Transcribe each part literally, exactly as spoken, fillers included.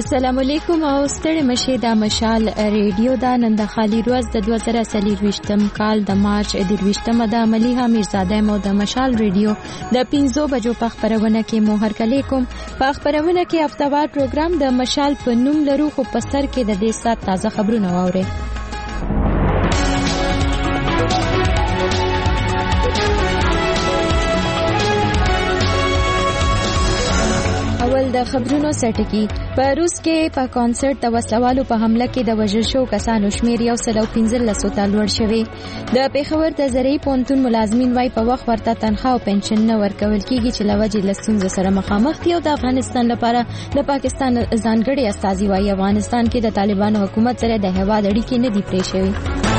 السلام علیکم او ستړي مشه د مشال ریډیو دا نن د خالی روز د دوه زره څلرویشتم کال د مارچ د درویشتمه د مليحه میرزاده مو د مشال ریډیو د پنځو بجو په خبرونه کې مو هرکلی کوم. په خبرونه کې هفتهوار پروګرام د مشال په نوم لرو خو په سر کې د دې سات تازه خبرونه واوري. اول د خبرونو سټکی په روس کې په کانسرت د وسلوالو په حمله کې د وژل شو کسانو شمیر یو سل او پنځلس ته لوړ شوی. د پیښور د زرعي پونتون ملازمین وای په وخت ورته تنخواه او پنشن نه ورکول کیږي چې لوجې لستونزه سره مخامخ دي او د افغانستان لپاره د پاکستان ځانګړي استازي وای افغانستان کې د طالبانو حکومت سره د هواد اړیکې نه دي پرې شوی.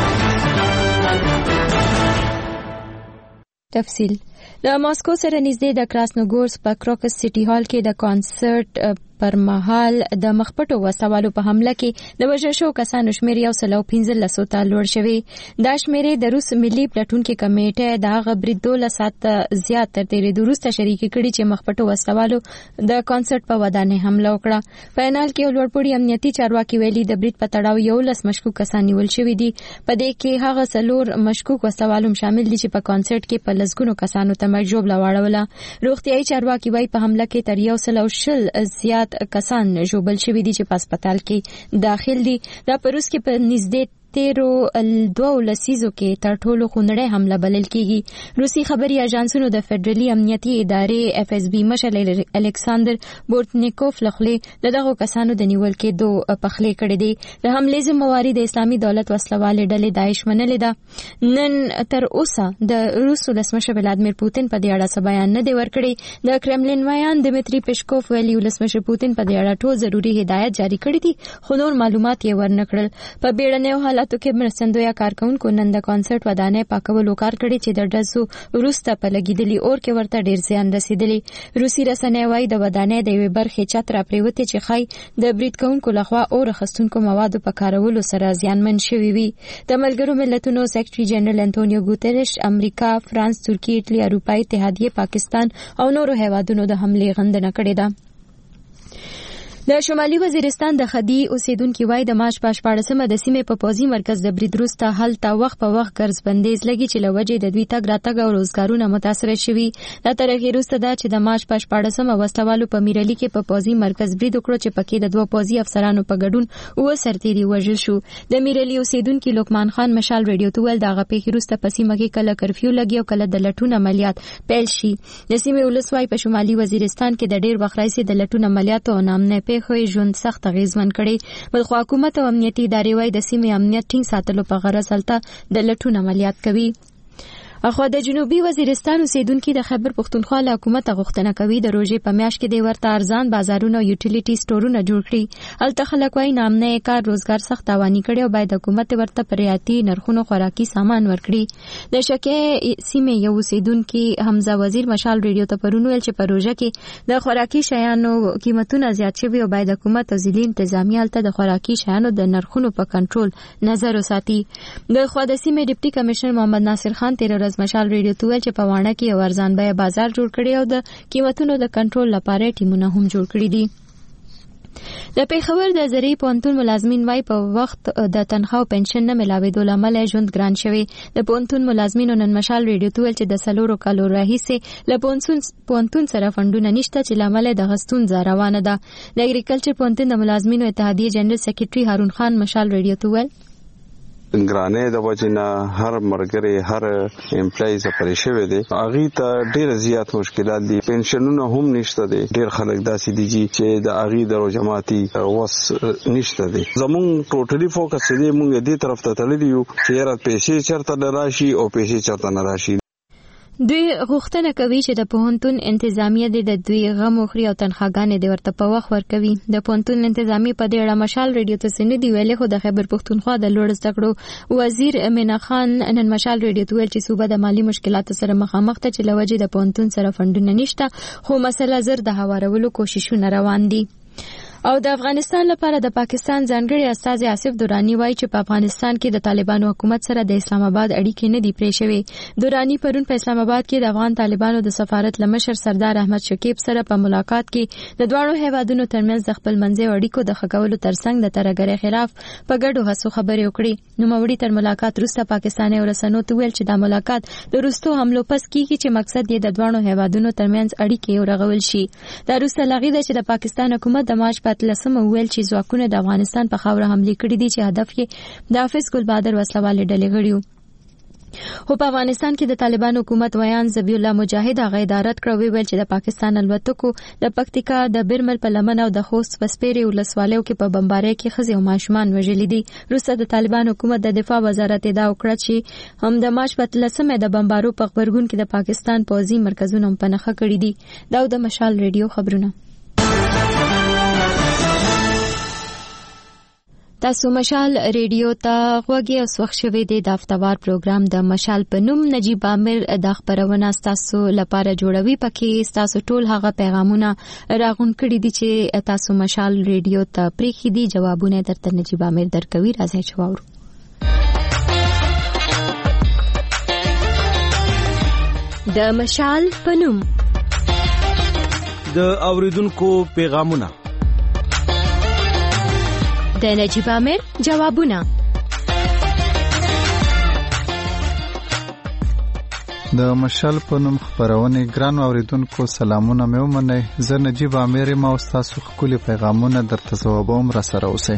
تفصیل د ماسکو سره نږدې د کراسنوګورسک په کروکس سټي هال کې د کانسرت پر مهال د مخپټو وسوالو په حمله کې د وژل شو کسانو شمیر یو سل او پنځلس ته لوړ شوی. دا شمیر د روس ملي پلټونکو کمیټې د غبرې دوله سات زیات تر تیرې دوروسته شریک کړي چې مخپټو وسوالو د کانسرت په ودانۍ حمله وکړه. په انال کې لوړپوړي امنیتي چارواکي ویلي د بریټ په تړاو یو لس مشکوک کسان نیول شوي دي. په دې کې هغه څلور مشکوک وسوالو شامل دي چې په کانسرت کې په لسګونو کسانو ته مرګ ژوبله واړوله. روغتیايي چارواکي وایي په حمله کې تر یو سل او شل زیات کسان ژوبل شوي دي چې په هسپتال کې داخل دي. دا په روس کې په نږدې تیرو دوه لسیزو کې تر ټولو خونړی حمله بلل کیږي. روسي خبري اژانسونو د فدرالي امنیتي ادارې اف اس بي مشر الکساندر بورتنیکوف لخوا دغه کسانو د نیول کېدو پخلی کړی دی. د حملې ذمہواری د اسلامي دولت وسلوالې ډلې داعش منلې ده. نن تر اوسه د روس ولسمشر ولادیمیر پوتین په دې اړه څه بیان نه دی ورکړی. د کرملین ویان دمیتری پېشکوف ویلي ولسمشر پوتین په دې اړه ټول ضروري هدایت جاری کړی دي خو نور معلومات یې ورنکړل. په بیړنیو حالاتو کې مرستندویا کارکونکو نن د کانسرت ودانۍ پاکولو کار کړی چې د ډزو وروسته په لګیدلی اور کې ورته ډیر زیان رسیدلی. روسي رسنۍ وايي د ودانۍ د یوې برخې چت را پریوتې چې خای د بریټ کونکو لخوا اور خستونکو موادو په کارولو سره زیانمن شوی وي. د ملګرو ملتونو سیکریټري جنرال انټونیو ګوتریش امریکا، فرانس، ترکیه، ایټالیا، اروپای اتحادیه، پاکستان او نورو هیوادونو د حملې غندنه کړې ده. د شمالي وزیرستان د خدي اوسیدونکو وای د مارچ په شپاړسمه د سیمې په پوزي مرکز د برید وروسته هلته وخت په وخت ګرځ بندیز لګي چې لوجې د دوی تګ راتګ او روزګارونه متاثر شوي. دا تر هغې وروسته ده چې د مارچ په شپاړسمه وسلوالو په میرالي کې په پوزي مرکز برید وکړو چې پکې د دوه پوزي افسرانو په ګډون اوه سرتیري وژل شو. د میرالي اوسیدونکو لقمان خان مشال ریډیو ته ویل دغه پیښې وروسته په سیمه کې کله کرفیو لګي او کله د لټون عملیات پیل شي. د سیمې ولسوای په شمالي وزیرستان کې د ډیر وخت راځي د لټون عملیات او نامنه پیښې ژوند سخت تغیزمن کړي. بل خو حکومت او امنیتي ادارې وايي د سیمې امنیت ټینګ ساتلو په غرض هلته د لټون عملیات کوي. اخو د جنوبي وزیرستان اوسیدونکو د خیبر پختونخوا له حکومت غوښتنه کوي د روزي په میاشت کې د ورته ارزان بازارونو او یوټیلیټي سټورونه جوړ کړي. الته خلک وايي نامنه کار روزګار سخت تاواني کړي او باید حکومت ورته په رعایتي نرخونو خوراکي سامان ورکړي. د شکه سیمه یو اوسیدونکو حمزه وزیر مشال ریډیو ته پرون ویل چې پروژه کې د خوراکي شیانو قیمتونه زیات شوي او باید حکومت او ځینې انتظامیه الته د خوراکي شیانو د نرخونو په کنټرول نظر وساتي. د خو د سیمه ډیپټي کمشنر محمد ناصر خان تیر ورځ مشال ریډیو ته ویل چې په وانه کې یو ارزان بیه بازار جوړ کړی او د قیمتونو د کنټرول لپاره ټیمونه هم جوړ کړي دي. د پیښور د زرعي پونتون ملازمین وای په وخت د تنخواه او پنشن نه ملاوېدو لامل ژوند ګران شوی. د پونتون ملازمینو نن مشال ریډیو ته ویل چې د سلورو کالو راهیسې له پونتون پونتون سره فندونه نشته چې لامل د غستون روانه ده. د اګریکلچر پونتون د ملازمینو اتحادیه جنرال سیکریټري هارون خان مشال ریډیو ته ویل ګرانې د وجنه هر مرګري هر امپلایز پرې شوی دی اغه ته ډیر زیات مشکلات دي. پنشنونه هم نشته دي. ډیر خلک داسې دي چې د اغه درو جماعتي وس نشته دي. زمون ټوټلی فوکس دی مونږ دې طرف ته تللی یو چې را پیسې چرته راشي او پیسې چرته نه راشي. دوی غوښتنه کوي چې د پوهنتون انتظامیه د دوی غم وخوري او تنخواګانې د ورته په وخت ورکوي. د پوهنتون انتظامیه په دې اړه مشال ریډیو ته سند دی ویلي خو د خیبر پختونخوا د لوړ زده کړو وزیر مینا خان نن مشال ریډیو ته ویل چې صوبه د مالی مشکلاتو سره مخامخ ته چې لوجې د پوهنتون سره فندونه نشته خو مسله زر د هوارولو کوششونه روان دي. او د افغانستان لپاره د پاکستان ځانګړي استازي آصف درانی وایي چې په افغانستان کې د طالبانو حکومت سره د اسلام آباد اړیکې نه دي پرې شوې. درانی پرون په اسلام آباد کې د افغان طالبانو د سفارت لمشر سردار احمد شکیب سره په ملاقات کې د دواړو هیوادونو ترمنځ د خپل منځي اړیکو د ښه کولو ترڅنګ د ترهګرۍ خلاف په ګډو هڅو خبرې وکړې. نوموړي تر ملاقات وروسته پاکستاني رسنیو ته ویل چې دا ملاقات د وروستو حملو پس کېږي چې مقصد یې د دواړو هیوادونو ترمنځ اړیکې ورغول شي. دا وروسته لغې ده چې د پاکستان حکومت د مارچ په اتلسمه ویل چې ځواکونه د افغانستان په خاوره حملې کړې دي چې هدف یې د حافظ ګل بهادر وسلوالې ډلې غړي وو. خو په افغانستان کې د طالبان حکومت ویان ذبیح الله مجاهد هغه ادارت کړو ویل چې د پاکستان الوتکو د پکتیکا د برمل په لمن او د خوست په سپیري ولسوالیو کې په بمبارۍ کې ښځې او ماشومان وژلي دي. وروسته د طالبان حکومت د دفاع وزارت ادعا وکړه چې هم د مارچ په اتلسمه د بمبارو په خبرګون کې د پاکستان پوځي مرکزونه په نښه کړي دي. دا د مشال ریډیو خبرونه. تاسو مشال ریډیو ته غوږی او وخت شوي دی د هفتوار پروګرام د مشال په نوم نجیب عامر د خبرونه تاسو لپاره جوړوي. پکې تاسو ټول هغه پیغامونه راغون کړي دي چې تاسو مشال ریډیو ته پریخي دي. جوابونه درته نجیب عامر درکوي. راځي چې واورو. د مشال په نوم د اوریدونکو پیغامونه د نجیب عامر جوابونه. د مشال په نوم خبرونه ګران اوریدونکو سلامونه مې ومنئ. زه نجیب عامر یم او تاسو خپل پیغامونه درته ځوابوم. را سره اوسئ.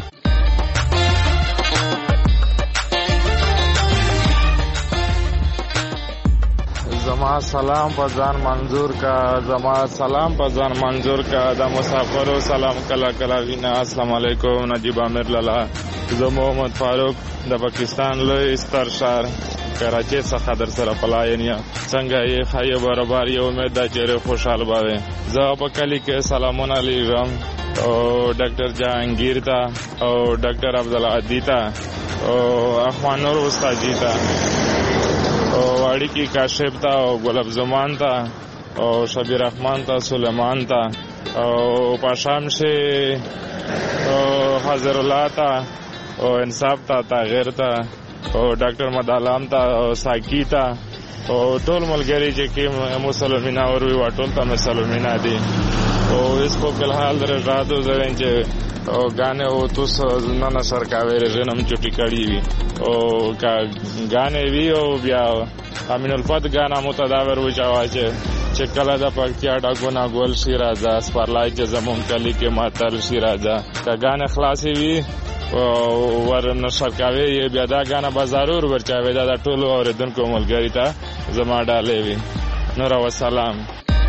زما سلام په ځان منظور کا زما سلام په ځان منظور کا د مسافرو سلام کلا کلا وینا. السلام علیکم نجیب عامر لالا. زه محمد فاروق د پاکستان لوی ستر شهر کراچي څخه در سره پلاین یا څنګه یې خایو برابر یو امید د چیرې خوشحال باوي. زه په کلی کې سلامونه لیږم او ډاکټر جهانگیر تا او ډاکټر عبدالعدی تا او اخوان نور استاد جی تا او اړیکی کاشف تا او ګلاب زمان تا او شبیر رحمان تا سلیمان تا او پاشام شه او حضر الله تا او انصاف تا تغیر تا او ډاکټر مدالام تا او ساکی تا او ټول ملګری چې کې مسلمانان او وی ټول ته مسلمانان دي او اس په کل حال درځاتو زرین چې او غانه او توس نه نشر کاوي رنم چټی کړی وی او کا غانه وی او بیا امین الفت غانا متداور و چاواچه چې کله د پکتیا ډاګونا ګول شي راځه سپارلای چې زمون کلی کې ماتل شي راځه کا غانه خلاصي وی او ورن شرکاوي بیا دا غانا بازارور ورچاوي دا ټولو اوریدونکو ملګری ته زما ډالې وی. نور او سلام.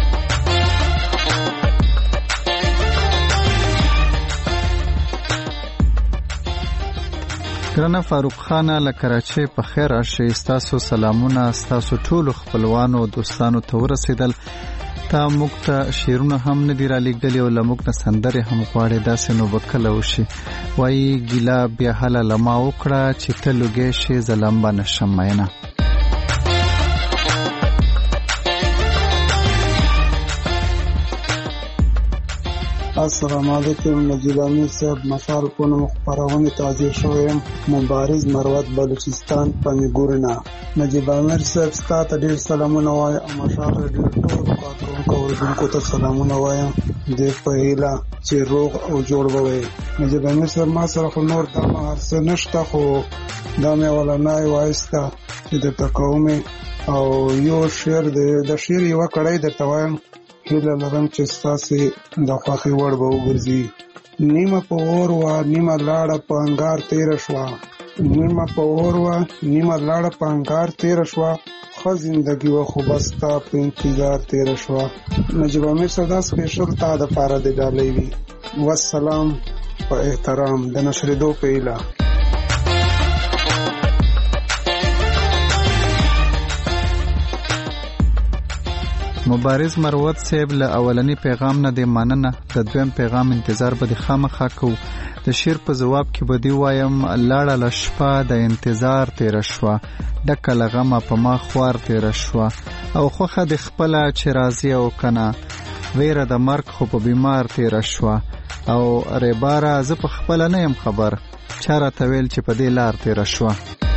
ګرانه فاروق خان له کراچۍ په خیر راشئ. تاسو سلامونه تاسو ټول خپلوانو او دوستانو ته ورسېدل. تا موږ ته شعرونه هم نه دي را لېږدلي او له موږ نه سندرې هم غواړې. داسې نو به کله وشي. وایي ګیله بیا هله له ما وکړه چې ته لوګی شې زه لمبه نه شم مینه. السلام علیکم نجیب عامر صاحب. مشال په نوم خبرونه تازه شوم. مبارز مروت بلوچستان پنګورنا. نجیب عامر صاحب ستاسو ډیر سلامونه وایم. مشال ډیر ټول کارکونکو ته سلامونه وایم. د پهلا چې روغ او جوړ ووي. نجیب عامر صاحب ما سره خو نور د هرڅ نشته خو دا مې ولنای وایسته چې د تکومه او یو شعر د شعر یو کړای د توان هیله لرم چې ستاسو د خوښي وړ به وګرځي. نیمه په اور وا نیمه لاړه په انګار تیر شوا. نیمه په اور وا نیمه لاړه په انګار تیر شوا. خو زندگی و خو بستا په انتظار تیر شوا. نجیب عامر صدا سپیشل تا د پاره د ډالۍ وی. والسلام په احترام د نشر دو پیلا. مبارز مروت صاحب له اولنی پیغام نه د مننه. د دویم پیغام انتظار به د خامخا کو. د شیر په جواب کې به دی وایم لاړه لشپا د انتظار تیر شوا. ډکه لغمه په ما خوار تیر شوا. او خوخه د خپل چې راضی او کنه ویره د مرګ خو په بیمار تیر شو او ریباره زه په خپل نه يم خبر چاره تویل چې په دې لار تیر شو.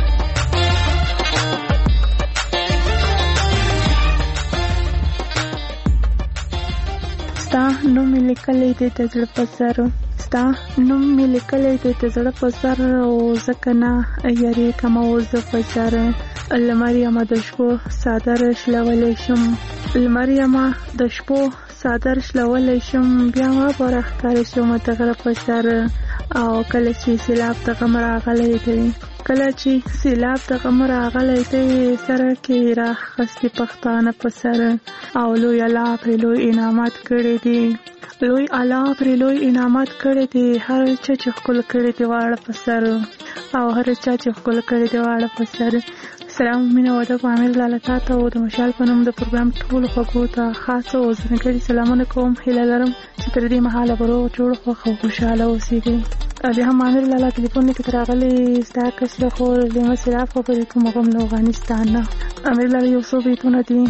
ستا نوم مې لیکلی دی د زړه په سر، ستا نوم مې لیکلی دی د زړه په سر، او ځکه نه یریږم او زه په سر. لمر یمه د شپو څادر شلولی شم، لمر یمه د شپو څادر شلولی شم، بیا ما به راښکاره شم د غره په سر. او کله چې سیلاب د غم راغلی دی، کله چې سیلاب د غم راغلی دی، سره کې راخستې پښتانه په سر. او لوی الله پرې لوی انعامات کړي دي، لوی الله پرې لوی انعامات کړي دي، هر چا چې ښکل کړي دي واړه په سر، او هر چا چې ښکل کړي دي واړه په سر. سلام مینه او ادب عامر لاله تا ته او د مشال په نوم د پروګرام ټولو خوږو ته خاص او ځانګړي سلامونه کوم. هیله لرم چې تر دې مهاله به روغ جوړ خوښ او خوشحاله اوسېږئ. بیا هم عامر لاله ټلیفون لیکې ته راغلی ستا کشره خور لیمه سیراب خبرې کوم غم له افغانستان نه. عامر لاله یو څو بیتونه دي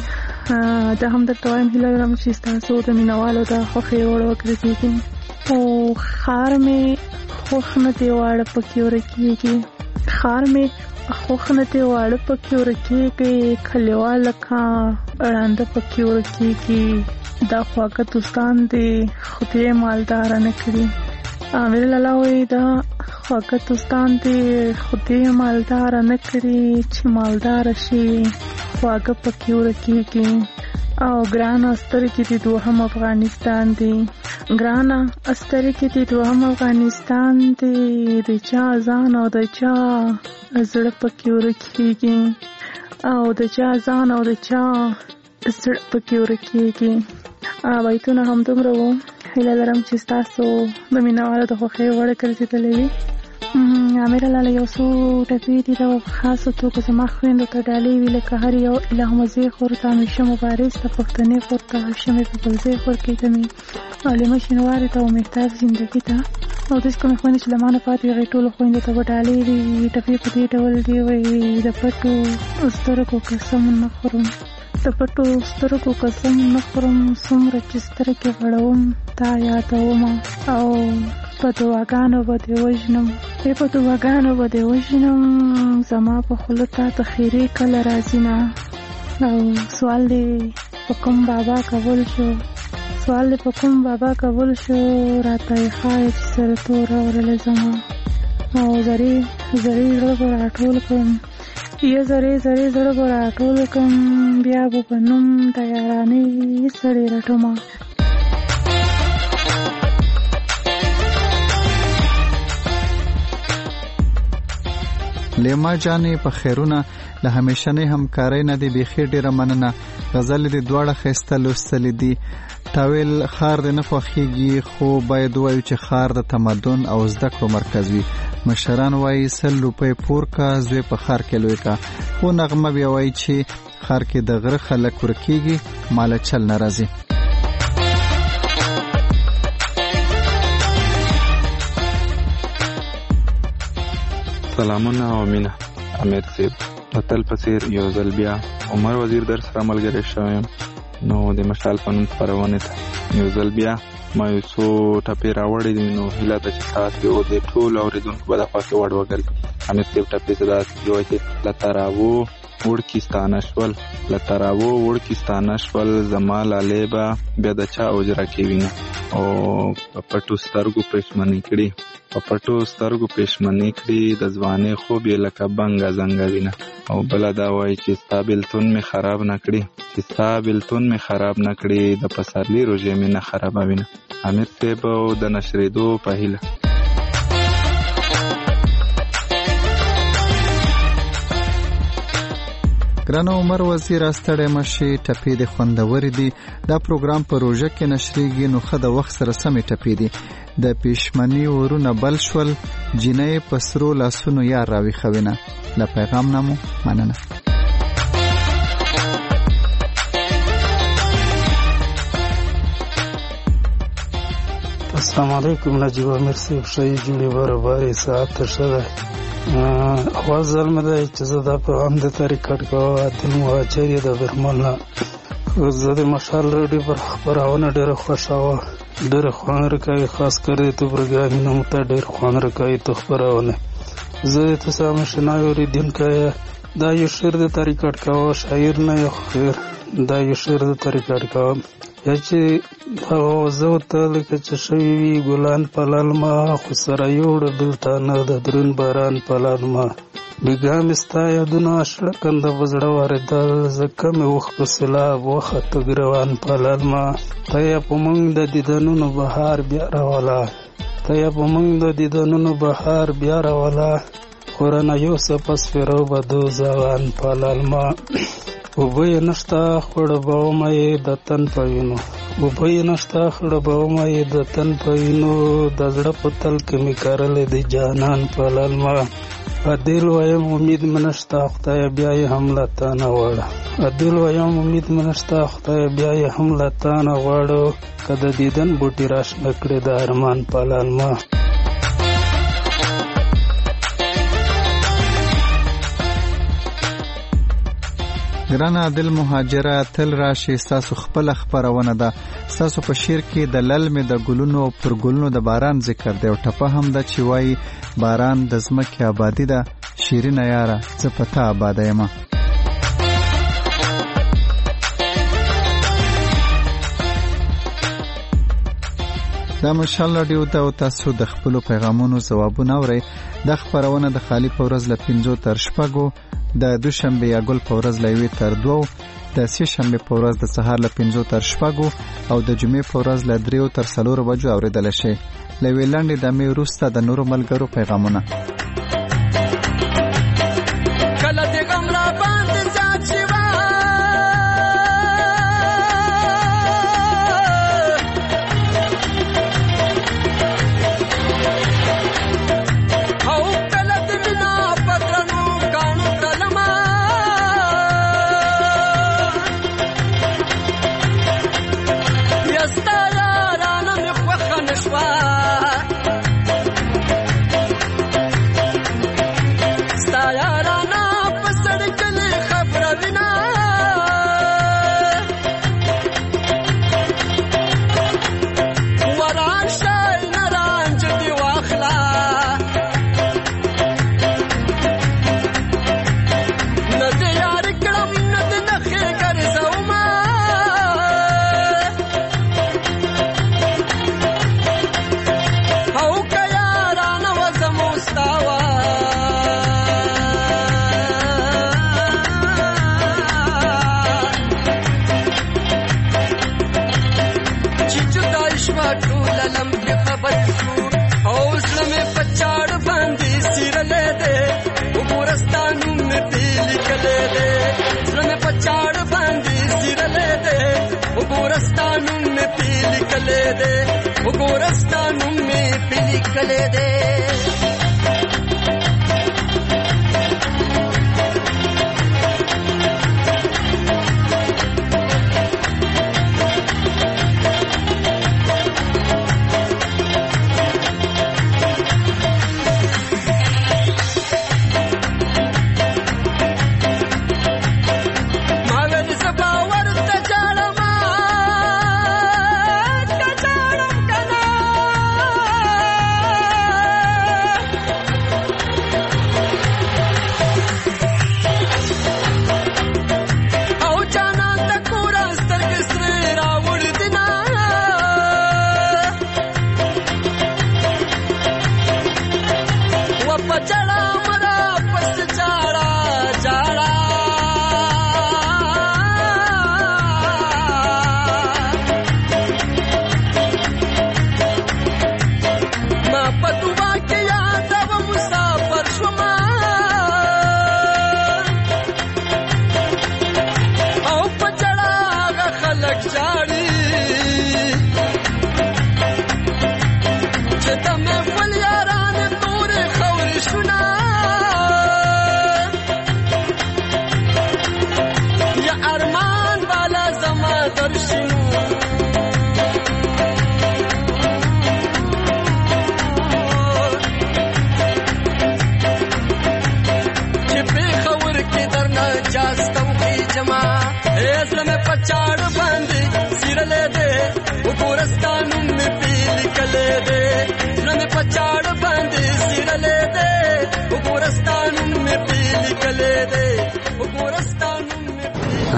دا هم درته وایم، هیله لرم چې ستاسو د مینوالو د خوښې وړ وګرځېږي. او خار مې خوښ نه دی واړه پکې ورکېږي، خار مې خوښ نه دی واړه پکې ورکېږي، کلیوال لکه ړانده پکې ورکېږي، دا خواږه دوستان دي خدای مالداره نه کړي. عامر لاله وایي دا خواږه دوستان دي خدای مالداره نه کړي، چې مالداره شي خواږه پکې ورکېږي. او ګرانه سترګې دي دوهم افغانستان دی، ګرانه سترګې دي دوهم افغانستان دی، د چا ځان او د چا زړه پکې ورکېږي، او د چا ځان او د چا زړه پکې ورکېږي. بیتونه همدومره وو، هیله لرم چې ستاسو د مینوالو د خوښۍ وړ ګرځېدلی وي. عامر لاله یو څو ټپې دي د خاصه توګه زما خویندو ته ډالۍ وي، لکه هر یو الهمزې خور ته، همیشه مبارز ته، پښتنې خور ته، هاشمې پپلزۍ خور کې ته مې، عالمه شینوارې ته او مهتاب زندګي ته، او داسې کومې خویندې چې له ما نه پاتې هغې ټولو خویندو ته به ډالۍ وي. ټپې په دې ډول دي وایي د پټو سترګو قسم نه خورم، د پټو سترګو قسم نه خورم، څومره چې سترګې غړوم تا یادومه، او په دعاګانو به دې وژنم، ای په دعاګانو به دې وژنم، زما په خوله تا ته خیرې کله راځي نه. او سوال دې په کوم بابا قبول شو، سوال دې په کوم بابا قبول شو، راته یې ښایي چې سره توره ورله زما، او زرې زرې زړه به راټول کړم، یا زرې زرې زړه به راټول کړم، بیا به په نوم د یارانې سړې رټمه. لیما جانې په خیرونه له همیشنۍ همکارۍ نه دې بیخي ډېره مننه. غزل دې دواړه ښایسته لوستلې دي. تاویل خار دې نه خوښېږي، خو باید ووایو چې خار د تمدن او زده کړو مرکز وي. مشران وایي سل روپۍ پور کا زوی په خار کې لوی کا، خو نغمه بیا وایي چې خار کې د غره خلک ورکېږي ماله چل نه راځي. سلامونه او مینه. امیر صاحب متل پسیر یو ځل بیا عمر وزیر در سره ملګری شوم، نو د مشال په نوم خپرونې ته یو ځل بیا ما یو څو ټپې راوړې دي، نو هیله ده چې تاسو او د ټولو اورېدونکو به د خوښې وړ وګرځي. امیر صاحب ټپې څه داسې دي وایي چې له تراوو وړکي ستانه شول، له تراوو وړکي ستانه شول، زما لالې به بیا د چا اوجره کې وینه، او په پټو سترګو پښمنې کړي، په پټو سترګو پښمنې کړي، د ځوانۍ خوب یې لکه بنګه زنګه وینه. او بله دا وایي چې ستا بېلتون مې خراب نه کړي، چې ستا بېلتون مې خراب نه کړي، د پسرلي روژې مې نه خرابوینه. امیر صاحب او د نشرېدو په هیله. ګرانه عمر وزیر ستړی مشي، ټپې دې خوندورې دي. دا پروګرام په روژه کې نشریږي، نو ښه د وخت سره سمې ټپې دي. د پېشمني ورونه بل شول، جینۍ په سرو لاسونو یار راویښوینه. له پیغام نه مو مننه. السلام علیکم. نجیب امیر صاحب ښایي جوړې برابرې ساعت ته ښه ده. اول ځل مې دی چې زه دا پروګرام دلته ریکارډ کوم. عادل مهاجر یې د برمل نه زه د مشال راډیو پر خپرونه ډېره خوښوه، ډېره خوند راکوي، خاص کر د تو پروګرامونه مو ته ډېر خوند راکوي تو خپرونه. زه د تاسو مشنای اوریدونکی دا یو شعر د طریقت کوه، شاعر نه یو خیر، دا یو شعر د طریقت کوه یا چې هغه زه ته لکه چې شوي وي ګلان په للمه، خو سره یوړه دلته نه د دروند باران په للمه. بیګا مې ستا یادونه شړه کنده په زړه واردل، ځکه مې وخت په سیلاب وخته ګروان په للمه. ته یې په موږ د دیدنونو بهار بیا راوله، ته یې په موږ د دیدنونو بهار بیا راوله، خورنه یو څه په سپېرو بدو ځوان په للمه. اوبه یې نشته خوړه به ومه یې د تن په وینو، اوبه یې نشته خوړه به ومه یې د تن په وینو، د زړه په تل کې مې کرلې د جانان په للمه. عدل وایم امید مې نشته خدای بیا یې هم له تا نه غواړه، عدل وایم امید مې نشته خدای بیا یې هم له تا نه غواړه، که د دیدن بوټي راشنه کړې د ارمان په للمه. ګرانه عادل مهاجره تل راشي، ستاسو خپل خبرونه ده. ستاسو په شعر کې د للمې د ګلونو پر ګلونو د باران ذکر دی او ټپه هم ده چې وایي باران د ځمکې آبادي ده، شیرینه یاره زه په تا آباده یم. دا مشال راډیو ته تاسو د خپلو پیغامونو ځوابونه اورئ. دا خبرونه د خالی په ورځ له پنځو تر شپږو، د دوشنبه یا ګل په ورځ له یوې تر دوو، د سې شنبه په ورځ د سهار له پنځو تر شپږو او د جمعې په ورځ له دریو تر څلورو بجو اورېدلی شئ. له یوې لنډې دمې وروسته د نورو ملګرو پیغامونه. کله دې غم را باندې زیات شوی او کله دې مینه په درنو کاڼو تلمه، بیا ستا یارانه مې خوښه نه شوه، ستا یارانه په سړک کې خبره وینه، وران شی نه رانجه دې واخله، نه دې یار کړم نه دې نښې ګرځومه، او که یارانه وزمو ستا وه چې جدای شوه ټوله لمبې خبر شو، او زړه مې په چاړ باندې څیرلی دی، وګوره ستا نوم مې پې لیکلی دی، زړه مې په چاړ باندې څیرلی دی، وګوره ستا نوم مې پې لیکلی دی، وګوره ستا نوم مې پې لیکلی دی.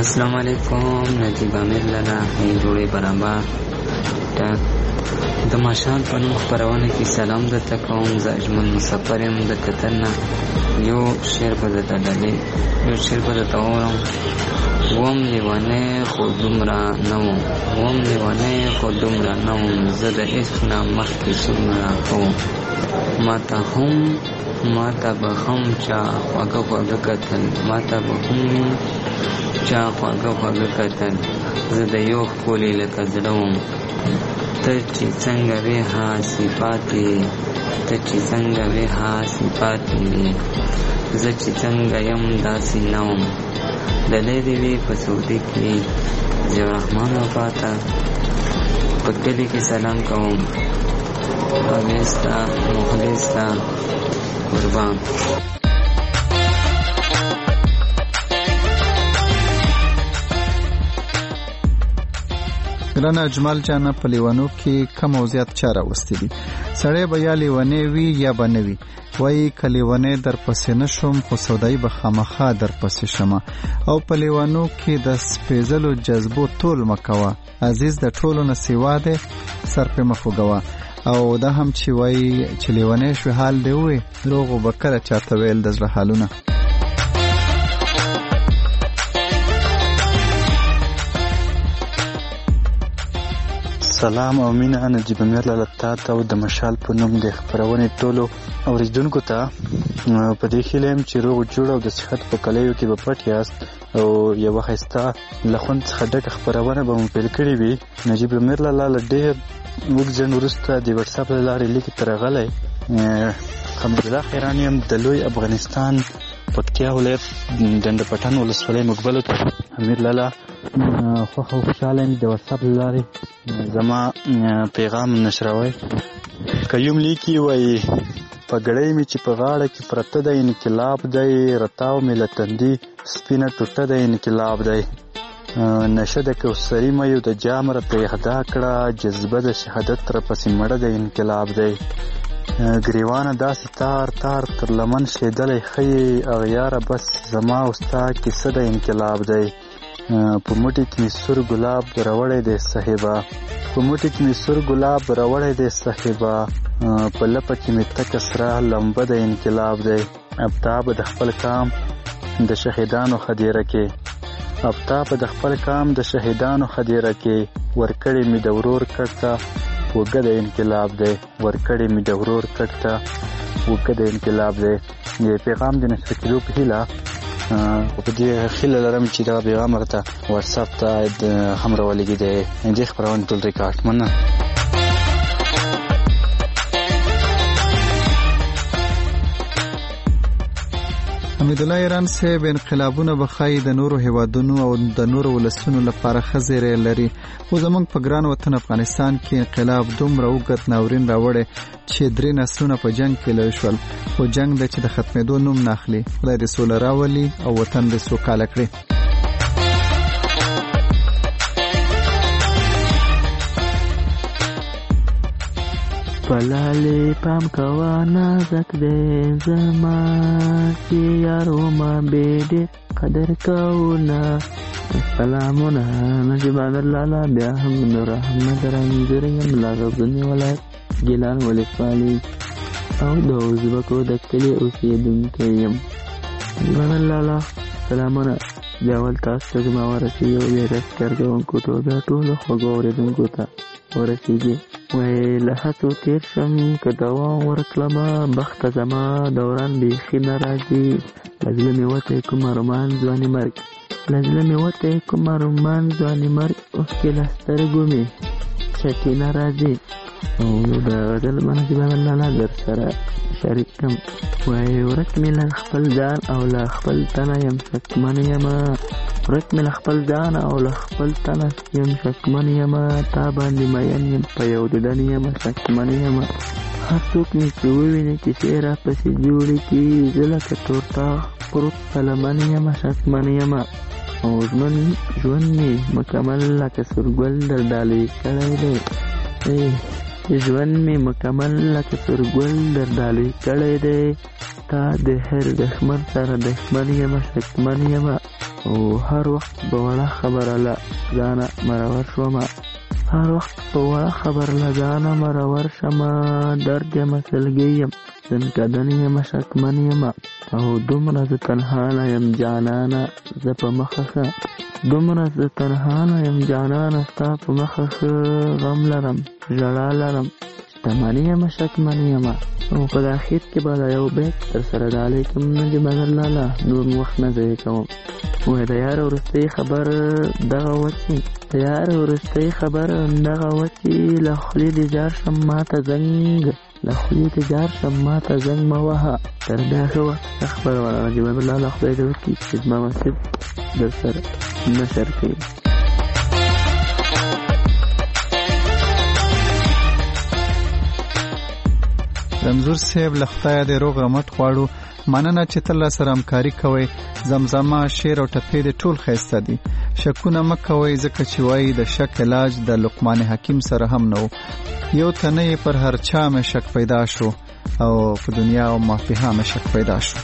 السلام علیکم. نجیب امیر لالا جوړې برابر د ماشال په نوم خپرونه کې سلام درته کوم. زه اجمل مسافر یم د قطر نه. یو شعر به درته ډالې یو شعر به درته ووایم. وم لیونی خو دومره نه وم وم لیونی خو دومره نه وم زه د عشق نه مخکې څومره کوم. ما ته هم ما ته به هم چا خواږه خواږه کتل ما ته به هم چا خواږه خواږه کتل زه د یو ښکلي لکه زړه وم. ته چې څنګه وې هاسې پاتې ته چې څنګه وې هاسې پاتې زه چې څنګه یم داسې نه وم. دلی دې وي په سعودي کې ضیاء الرحمن وفاته په کلي کې سلام کوم. اویس ته مخلص ته قربان. ګرانه اجمال جانه په لیوانو کې کم او زیات چا راوستي دي. سړی به یا لیونی وي یا به نه وي. وایي که لیونی در پسې نه شم خو سودایي به خامخا در پسې شمه. او په لیوانو کې د سپېځلو جذبو تول مه کوه. عزیز د ټولو نه سیوا دی سر پې مه خوږوه. او دا هم چې وایي چې لیونی شوې حال دی ووایي دروغ به کله چاته ویل د زړه حالونه. سلام او مینه نجیب امیر لالا ته او د مشال په نوم د خپرونې ټولو اوریدونکو ته په دې هیله یم چې روغ جوړ او د صحت په کلیو کې به پټ یاست او یوه ښایسته له خوند څخه ډکه خپرونه به مو پیل کړې وي. نجیب امیر لالا له ډېر اوږد ځنډ وروسته د وټساپ له لارې لیکې ته راغلی. حمدالله خیران یم د لوی افغانستان پکتیا ولایت ډنډ پټان ولسوالۍ مقبلو ته. امیر لالا خوښ او خوشحاله یم د وټساپ له لارې زما پیغام نشروئ. قیوم لیکي وایي پګړۍ مې چې په غاړه کې پرته دی انقلاب دی رتاو مې له تندي سپینه ټوټه دی انقلاب دی. نشه د کوثري مې د جام راته اهدا کړه جذبه د شهادت راپسې مړه دی انقلاب دی. ګریوانه داسې تار تار تر لمن شیدلی ښیې اغیاره بس زما او ستا کیسه د انقلاب دی. په موټي کې مې سور ګلاب راوړی دی صاحبه په موټي کې مې سور ګلاب راوړی دی صاحبه په لپه کې مې تکه سره لمبه د انقلاب دی. ابتاب د خپل کام د شهیدانو خدیره کې ابتاب د خپل کام د شهیدانو خدیره کې ورکړې مې د ورور کټ ته وګه د انقلاب دی ورکړې مې د ورور کټ ته وګه د انقلاب دی. د پیغام د نشر کېدو په هیله په دې هیله لرم چې دا پیغام راته واتساپ ته هم راولېږي. د دې خپرونې ټول ریکارډ مننه. حمیدالله ایران صاحب انقلابونه به ښایي د نورو هیوادونو او د نورو ولسونو لپاره ښه زیری لري خو زموږ په ګران وطن افغانستان کې انقلاب دومره اوږد ناورین راوړی چې درې نسلونه په جنګ کې لوی شول خو جنګ دی چې د ختمېدو نوم نه اخلي. خدای دې سوله راولي او وطن دې سوکاله کړي. پلالی پام کوا نازک دے زما سی یارو ما بیدی قدر کونا. سلامونا نجیب امیر لالا بیا هم نور احمد رنځوریم له غزني ولایت ګیلان ولسوالۍ او د ازبکو د کلي اوسېدونکی یم. نجیب امیر لالا سلامونه بیا ول تاسو ته زما ورسېږي او بیا رسکر کوونکو توګه ټولو خوږو اورېدونکو ته ورسېږي. وای له هڅو تېر شم که دوام ورکړمه بخته زما دوران بیخي نه راځي. له زړه مې وتی کوم ارمان ځواني مرګ له زړه مې وتی کوم ارمان ځواني مرګ اوښکې له سترګو مې چټې نه راځي. او د غزل نجیب امیر لالا در سره شریک کړم. وای ورک مې له خپل ځان او له خپل تنه یم شکمن یمه ورک مې له خپل ځان او له خپل تنه یم شکمن یمه تا باندې مین یم په یو دیدن یمه شکمن یمه. هر څوک مې چې وویني کیسې راپسې جوړې کړي زه لکه تورتاغ پروت په لمن یمه شکمن یمه. او ژوند ژوند مې مکمل لکه سورګل در ډالۍ کړی دی. ژوند مې مکمل لکه سورګل در ډالۍ کړی دی. تا د هر دښمن سره دښمن یم شکمن یم او هر وخت به وړه خبره له ځانه مرور شومه هر وخت په وړه خبر له ځانه مرور شمه درد یم سلګی یم ځنکدن یم شکمن یم او دومره زه تنها نه یم جانانه زه په مخه ښه دومره زه تنها نه یم جانانه ستا په مخه ښه غم لرم ژړا لرم شتمن یم شکمن یم او په اخر کې به دا یو بیت در سره ډالۍ کوم نجیب لاله نور وخت نه ضایع کوم وای د یار وروستی خبر دغه وچې د یار وروستی خبر دغه وچې له خولې دې جار شم ماته زنګ له خولې دې جار شم ماته زنګ مه وهه تر بیا ښه وخت خبره نجیب لاله خدای دې وکړي چې زما مسجد در سره نشر کوي. رمزور صاحب له خدایه دې روغ رمټ غواړو مننه چې تل سره همکاري کوئ زمزمه شعر او ټپې دې ټول ښایسته دي شکونه مه کوئ ځکه چې وایي د شک علاج د لقمان حکیم سره هم نه و یو تنه پر هر چا مې شک پیدا شو او په دنیا او مافیها مې شک پیدا شو.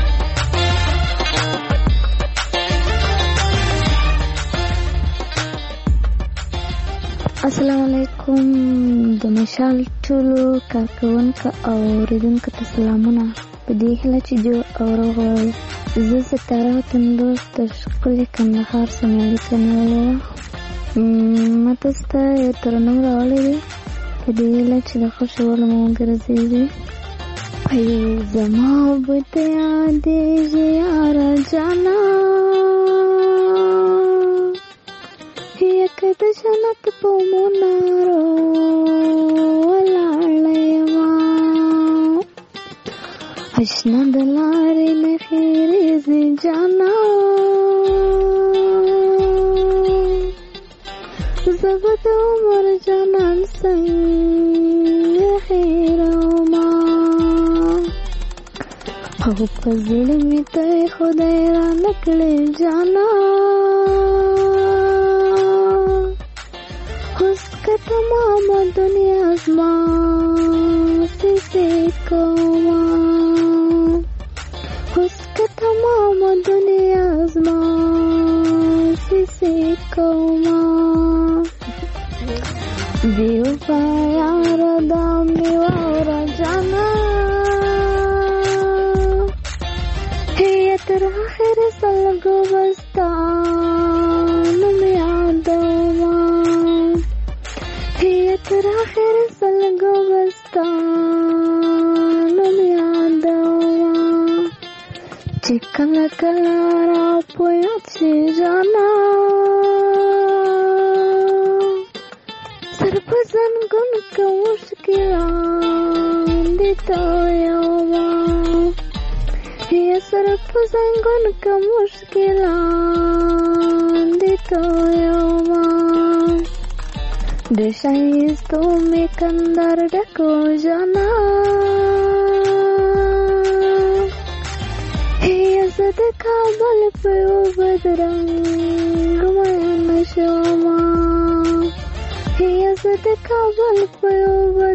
السلام علیکم د مشال ټولو کارکونکو او اوریدونکو ته سلامونه په دې هیله چې جو او روغ وئ. زه ستاره تندوس د ښکلي کندهار څخه اړیکه نیولې وه ما تاسو ته یو ترنم راوړی دی په دې هیله چې د خوښولو مو وګرځېږي. زما به ته یادېږي یاره جانا که د جنت په منارو ولاړه یمه اشنا د لارې نښې ریزې جانا زه به د عمر جانان څنګه هېرومه او په زړه مې ته خدای رانه کړې جانا تمام دنیا زما سیسے کوما اس کا تمام دنیا زما سیسے کوما دیو پایا ردا میوارا جانا ہے تر آخر سلگو بستان میں آدوما تر آخر سلگو بستان میں آدوما چی کلا کلا را پویا چی جانا سر پزن گن کا مشکلان دیتا یوما یا سر پزن گن کا مشکلان دیتا یوما دشایستو میں کندر ڈکو جانا ہے ازد کابل پیو بدرنگ میں نشوما ہے ازد کابل پیو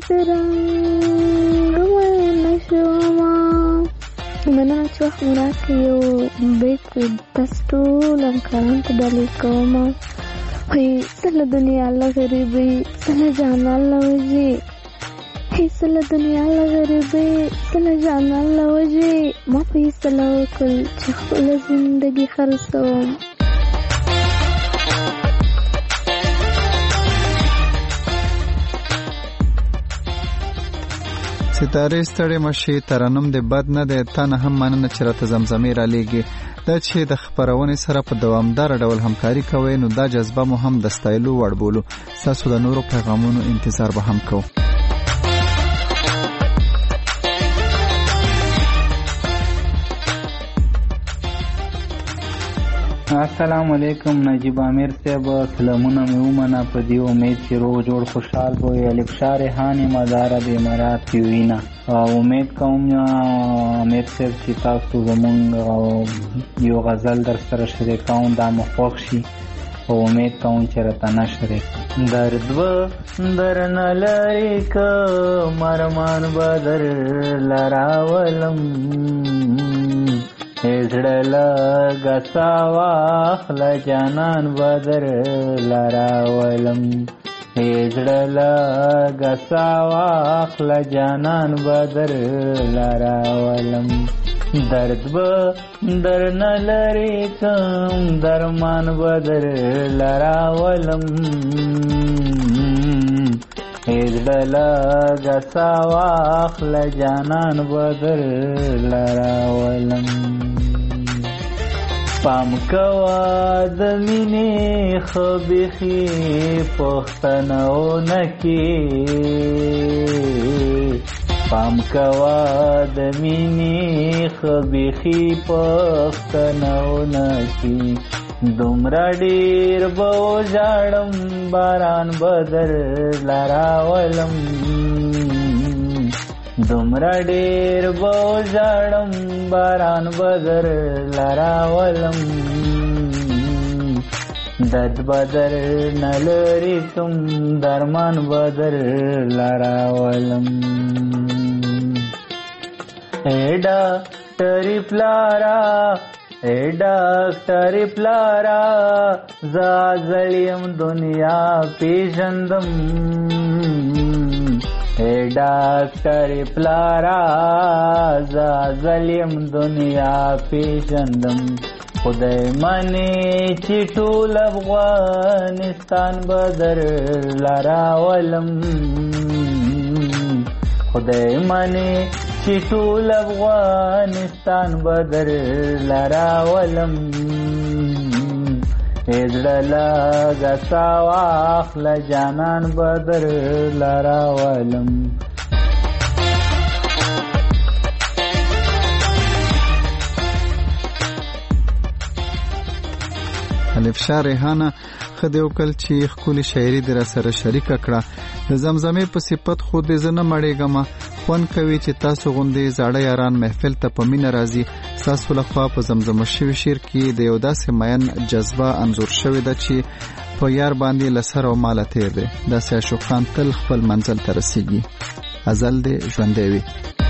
بدرنگ میں نشوما مننه چې وخت مو راکړی یو بیت تاسو ټول همکارانو ته ډالۍ کومه هی سله دنیا له غریبۍ سله جانان له وجې هی سله دنیا له غریبۍ سله جانان له وجې ما په هیڅله وکړل چې خپله زندګي خرڅوم. ستاره ستړې مشي ترنم د بد نه دی تا نه هم مننه چې راته زمزمې را لیږي دا چې د خپرونې سره په دوامدار ډول همکاري کوئ نو دا جذبه مو هم د ستایلو وړ بولو ستاسو د نورو پیغامونو انتظار به هم کوو. السلام علیکم نجیب امیر صاحب سلامونه مې ومنه په دې امید چې روغ جوړ خوشحال به وي الفشا ریحانې مزاره د امارات کې وینه امید کوم امیر صاحب چې تاسو زمونږ یو غزل در سره شریکوم دا مو خوښ شي امید کوم چې راته نشر کړي. درد به درنه لرې کړم ارمان به درله راولم زړه لږه سا واخله جانان به درله راولم زړه لږه سا واخله جانان به درله راولم. درد به درنه لرې کړم درمان به درله راولم زړه لږه سا واخله جانان به درله راولم. پام کوه د مینې ښه بیخي پوښتنه ونه کې پام کوه د مینې ښه بیخي پوښتنه ونه کې دومره ډېر به وژاړم باران به درله راولم دومره ډېر به وژاړم باران به درله راولم درد به درنه لرې کړم درمان به درله راولم. ای ډاکټرې پلاره ای ډاکټرې پلاره زه ازل یم دنیا پېژندم ای ډاکټرې پلاره زه ازل یم دنیا پېژندم. خدای منې چې ټول افغانستان به درله راولم خدای منې چې ټول افغانستان به درله راولم زړه لږه سا واخله جانان به درله راولم. الفشار ریحانه خدای وکړ چې ښکلې شاعري دې راسره شریکه کړه. د زمزمې په صفت خو دې زه نه مړېږم خوند کوي چې تاسو غوندې زاړه یاران محفل ته په مینه راځي. ستاسو لخوا په زمزمه شوي شعر کې د یو داسې مین جذبه انځور شوې ده چې په یار باندې له سر او ماله تیر دی. داسې عاشقان تل خپل منزل ته رسیږي. ازل دې ژوندی وي.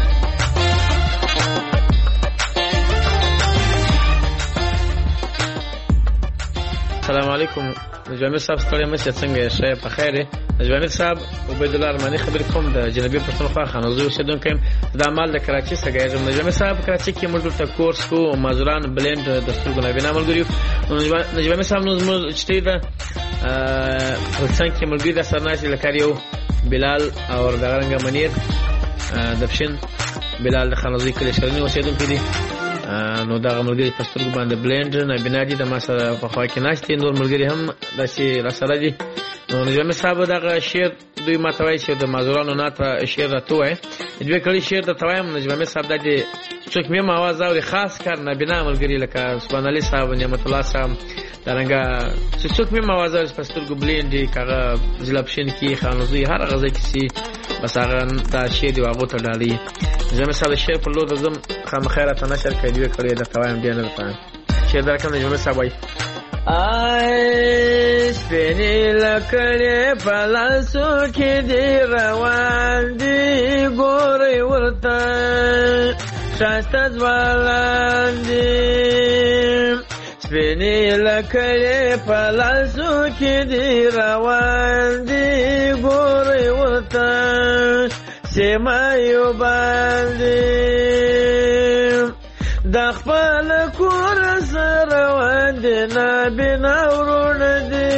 السلام علیکم نجامیر صاحب ستړی مشه څنګه ښه په خیر یې. نجامیر صاحب عبید الله ارماني خبرې کوم د جنوبي پښتونخوا خانوزو اوسېدونکی یم. د عمل د کراچۍ څخه یم. نجامیر صاحب کراچۍ کې موږ دلته کورس کوو مازوران بلند د سترګو نابینا ملګري. نجامیر صاحب نو زموږ چې ده په څنګ کې ملګري د سره ناستې لکه یو بلال او دغه رنګه منیر د پښین بلال د خانوزۍ کلي شرني اوسېدونکی دي. نو دا ملګری په سترګو باندې بلند نابینا دي د ما سره په خوا کې ناستې نور ملګري هم داسې راسره دي. نو نجامي صاحب دغه شعر دوی ما ته وایي چې د مازورانو ناته شعر راته ووایه دوی کړي شعر درته وایم. نجامي صاحب دا چې څوک مې هم اواز اوري خاص کار نابینا ملګري لکه سبحان علي صاحب نعمت الله صاحب دارنګه چې څوک مې هم اواز اوري په سترګو بلند دي کاغه ضلع پښین کې خانوزۍ هر هغه ځای کې سي بس هغه دا شعر دی هغو ته ډالۍ. نجامي صاحب د شعر پر لور د ځم خامخا راته نشر کړی دوی کړی درته وایم ډېر نه درته وایم شعر درکړم. نجامي صاحب وایي آی سپینې لکړې په لاسو کې دې روان دي ګورئ ورته ښایسته ځوانان دي سپینې لکړې په لاسو کې دې روان دي ګورئ ورته سیمه یو باندې د خپل کور سره وندې نابینا ورونه دي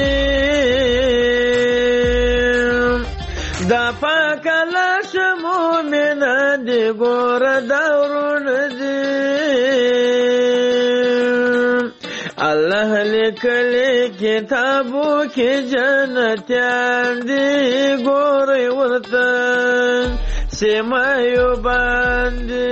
دا پاکه لاشه مومنه دي ګوره دا ورونه دي الله لیکلی کتابو کې جنتیان دي ګورئ ورته سیمه یو باندې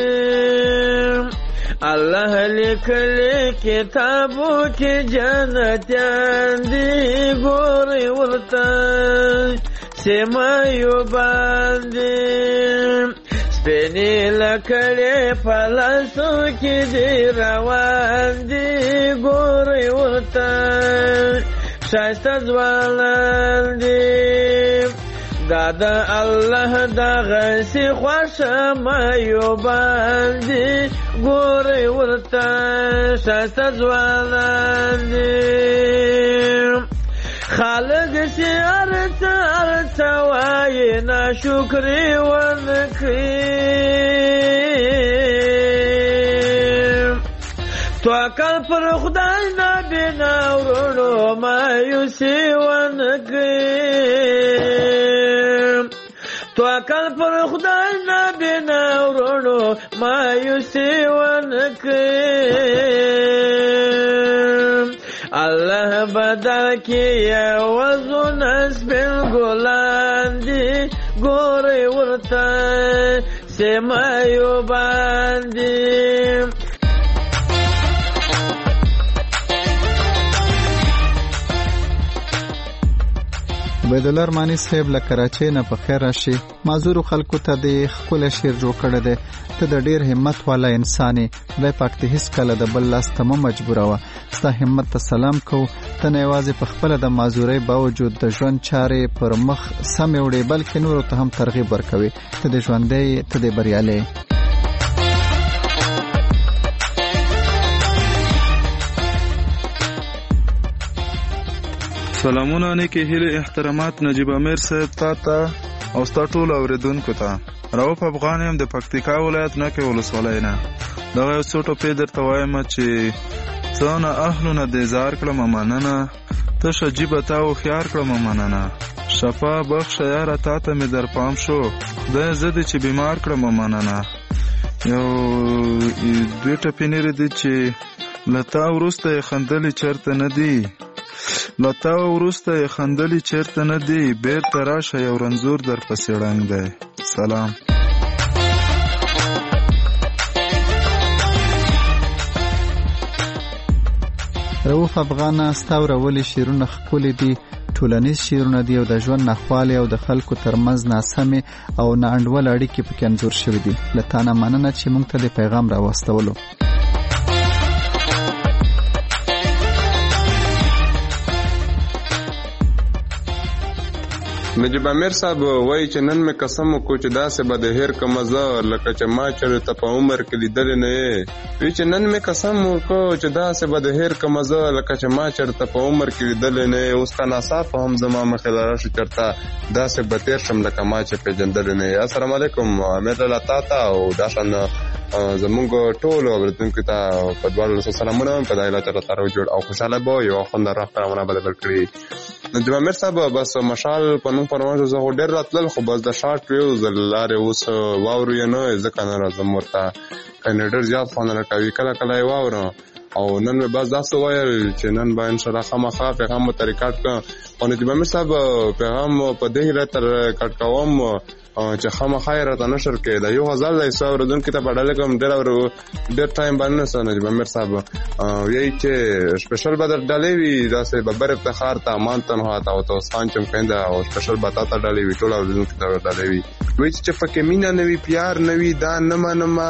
الله لیکلی کتابو کې جنتیان دي ګورئ ورته سیمه یو باندې سپینې لکړې په لاسو کې دې روان دي ګورئ ورته شایسته ځوانان دي دا د الله دغه سي خوښه معیوبان دي ګورئ ورته شایسته ځوانان دي خالق سي ارڅه ارڅه وایي ناشکري ونکړي توکل پر خدای نه بنا ورونو مایوسي ونکړي توکل پر خدای نه بنا ورونو مایوسي ونکړي الله بدل کی یوازونه سپین ګلان دي ګورئ ورته سیمایوبان دي عبیدالله ارماني صاحب له کراچۍ نه په خیر راشي. معذورو خلکو ته د ښکلی شعر جوړ کړی دی. ته د ډېر همت والا انسان یې. خدای پاک ته هېڅکله د بل لاس ته مه مجبوروه. ستا همت ته سلام کوو. ته نه یوازې په خپله د معذورۍ باوجود د ژوند چارې پر مخ سمې وړې بلکې نورو ته هم ترغیب ورکوې. ته د ژوندی ته د بریالی. سلامونه نیکی هیله احترامات نجیب امیر صاحب تا ته او ستا ټولو اورېدونکو ته. رؤف افغان یم د پکتیکا ولایت نکې ولسوالۍ نه. دغه یو څو ټوپې درته وایم چې څه نه اهلو نه دې ځار کړم مننه تش عجیبه تا هوښیار کړم مننه شفا بخشه یاره تا ته مې در پام شو خدای زه دې چې بیمار کړم مننه. یو دوی ټپې نېرې دي چې له تا وروسته یې خندلې چېرته نه دي لتا وروسته یې خندلې چېرته نه دي بیرته راشه یو رنځور در پسې ړنګ دی. سلام. رؤف افغانه ستا ورولې شعرونه ښکلي دي ټولنیز شعرونه دي او د ژوند ناخوالې او د خلکو ترمنځ ناسمې او ناانډول اړیکې پکې انځور شوي دي. له تا نه مننه چې موږ ته د پیغام راواستولو. نجیب امیر صاحب وایي چې نن مې قسم وکړو چې داسې به د هیر کمه زه لکه چې ما چېرته په عمر کې لیدلې نه یې. وایي چې نن مې قسم وکړو چې داسې به د هیر کمه زه لکه چې ما چېرته په عمر کې لیدلې نه یې. اوس که ناڅاپه هم زما مخې له راشي چېرته داسې به تېر شم لکه ما چې پېژندلې نه یې. السلام علیکم امیر لالا تا ته او دا شان زمونږ ټولو اورېدونکو ته په دواړو لاسو سلامونه وایم. په دا هیله چې الله تعالی جوړ او خوشحاله به یو خوندور خپرونه به بدل کړي. نجیب امیر صاحب بس مشال په نوم پروانه زه خو ډېر راتلل خو بس د شارټ ویو ځل لارې اوس واورو یې نه ځکه نه راځم ورته کنه ډېر زیات خوند راکوي کله کله یې واورم او نن مې بس داسې وویل چې نن به انشاءالله خامخا پیغام به ته ریکارډ کړم. او نجیب امیر صاحب پیغام په دې هیله تر ریکارډ کوم چې خامخا یې راته نشر کړې. د یو غزل دی څو اورېدونکي ته په ډله کوم ډېر ډېر ټایم باندې نه څه نجیب امیر صاحب وایي چې سپیشل به در ډلې وي داسې ببر افتخار ته امان تنها ته او توس خان چمکنده او سپیشل به تا ته ډلې وي ټول اورېدونکي ته ډلې وي. وایي چې پکې مینه نه وي پیار نه وي دا نه منمه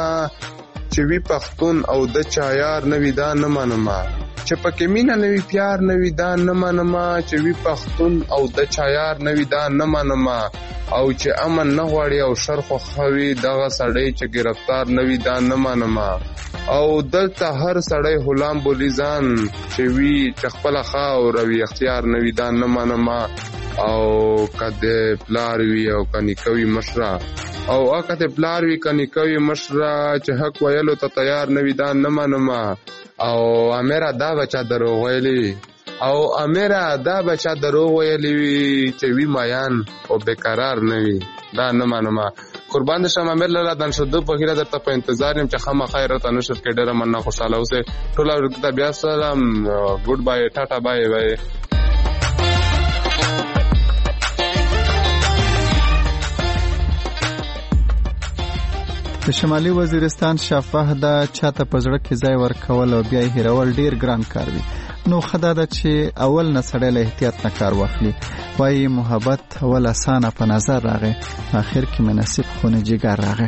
چې وي پښتون او د چا یار نه وي دا نه منمه چې پکې مینه نه وي پیار نه وي دا نه منمه چې وي پښتون او د چا یار نه وي دا نه منمه او چې امن نه غواړي او شر خوښوي دغه سړی چې ګرفتار نه وي دا نه منمه او دلته هر سړی غلام بولي ځان چې وي چې خپله خاوره وي اختیار نه وي دا نه منمه او که د پلار وي او که نیکه وي مشره او که د پلار وي که نیکه وي مشره چې حق ویلو ته تیار نه وي دا نه منمه او امیره دا بچا دروغ ویلي او امیره دا بچا دروغ ویلي وي چې وي مایان او بیقرار نه وي دا نه منمه. قربان د شم امیر لالا دن شدو په هیله درته په انتظار یم چې خامخا یې راته نشر کړې. ډېره مننه خوشحاله اوسئ ټول اورېدونکو ته بیا سلام ګوډ بای ټاټا بای بای. د شمالي وزیرستان شفاه دا چاته په زړه کې ځای ورکول او بیا یې هېرول ډېر ګران کار وي. نو ښه دا ده چې اول نه سړی له احتیاط نه کار واخلي. وایي محبت اول اسانه په نظر راغی آخر کې مې نصیب خونه جګر راغی.